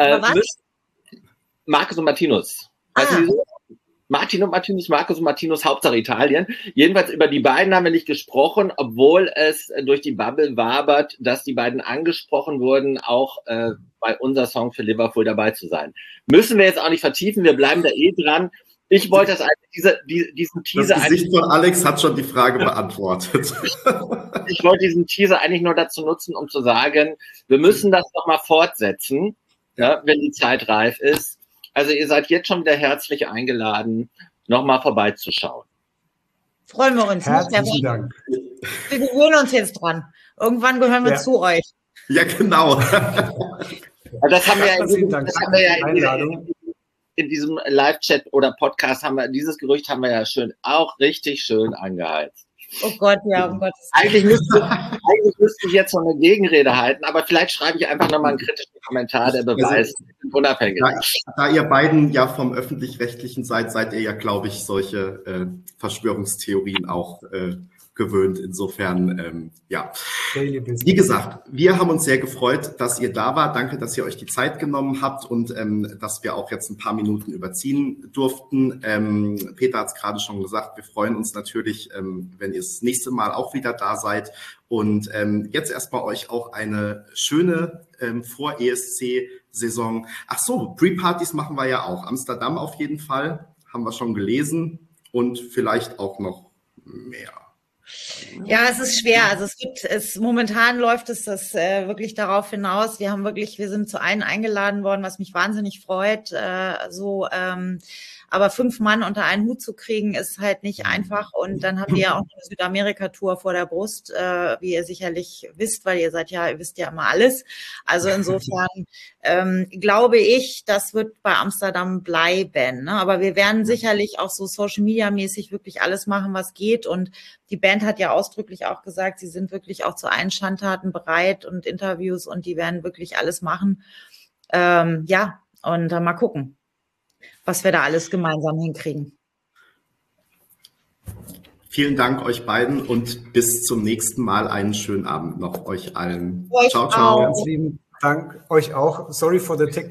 [SPEAKER 4] Marcus und Martinus. Weißt du, wieso? Martin und Martinus, Marcus und Martinus, Hauptsache Italien. Jedenfalls über die beiden haben wir nicht gesprochen, obwohl es durch die Bubble wabert, dass die beiden angesprochen wurden, auch bei unser Song für Liverpool dabei zu sein. Müssen wir jetzt auch nicht vertiefen, wir bleiben da dran. Ich wollte diesen Teaser...
[SPEAKER 1] Das Gesicht von Alex hat schon die Frage beantwortet.
[SPEAKER 4] Ich wollte diesen Teaser eigentlich nur dazu nutzen, um zu sagen, wir müssen das nochmal fortsetzen, ja, wenn die Zeit reif ist. Also ihr seid jetzt schon wieder herzlich eingeladen, nochmal vorbeizuschauen.
[SPEAKER 2] Freuen wir uns.
[SPEAKER 3] Herzlichen Dank.
[SPEAKER 2] Wir gewöhnen uns jetzt dran. Irgendwann gehören wir zu euch.
[SPEAKER 1] Ja, genau.
[SPEAKER 4] Das haben wir in diesem Live-Chat oder Podcast dieses Gerücht haben wir ja auch richtig schön angeheizt.
[SPEAKER 2] Oh Gott, ja, um Gottes
[SPEAKER 4] Willen. Eigentlich müsste ich jetzt noch eine Gegenrede halten, aber vielleicht schreibe ich einfach nochmal einen kritischen Kommentar, der beweist, unabhängig.
[SPEAKER 1] Da ihr beiden ja vom Öffentlich-Rechtlichen seid ihr ja, glaube ich, solche Verschwörungstheorien auch gewöhnt. Insofern, ja. Wie gesagt, wir haben uns sehr gefreut, dass ihr da wart. Danke, dass ihr euch die Zeit genommen habt und dass wir auch jetzt ein paar Minuten überziehen durften. Peter hat es gerade schon gesagt, wir freuen uns natürlich, wenn ihr das nächste Mal auch wieder da seid. Und jetzt erstmal euch auch eine schöne Vor-ESC-Saison. Ach so, Pre-Partys machen wir ja auch. Amsterdam auf jeden Fall, haben wir schon gelesen und vielleicht auch noch mehr.
[SPEAKER 2] Ja, es ist schwer. Also momentan läuft es wirklich darauf hinaus. Wir sind zu einem eingeladen worden, was mich wahnsinnig freut. Aber 5 Mann unter einen Hut zu kriegen, ist halt nicht einfach. Und dann haben wir ja auch eine Südamerika-Tour vor der Brust, wie ihr sicherlich wisst, weil ihr wisst ja immer alles. Also insofern glaube ich, das wird bei Amsterdam bleiben. Ne? Aber wir werden sicherlich auch so Social-Media-mäßig wirklich alles machen, was geht. Und die Band hat ja ausdrücklich auch gesagt, sie sind wirklich auch zu allen Schandtaten bereit und Interviews und die werden wirklich alles machen. Und mal gucken, was wir da alles gemeinsam hinkriegen.
[SPEAKER 1] Vielen Dank euch beiden und bis zum nächsten Mal. Einen schönen Abend noch euch allen.
[SPEAKER 2] Ciao, ciao.
[SPEAKER 3] Ganz lieben Dank euch auch. Sorry for the technical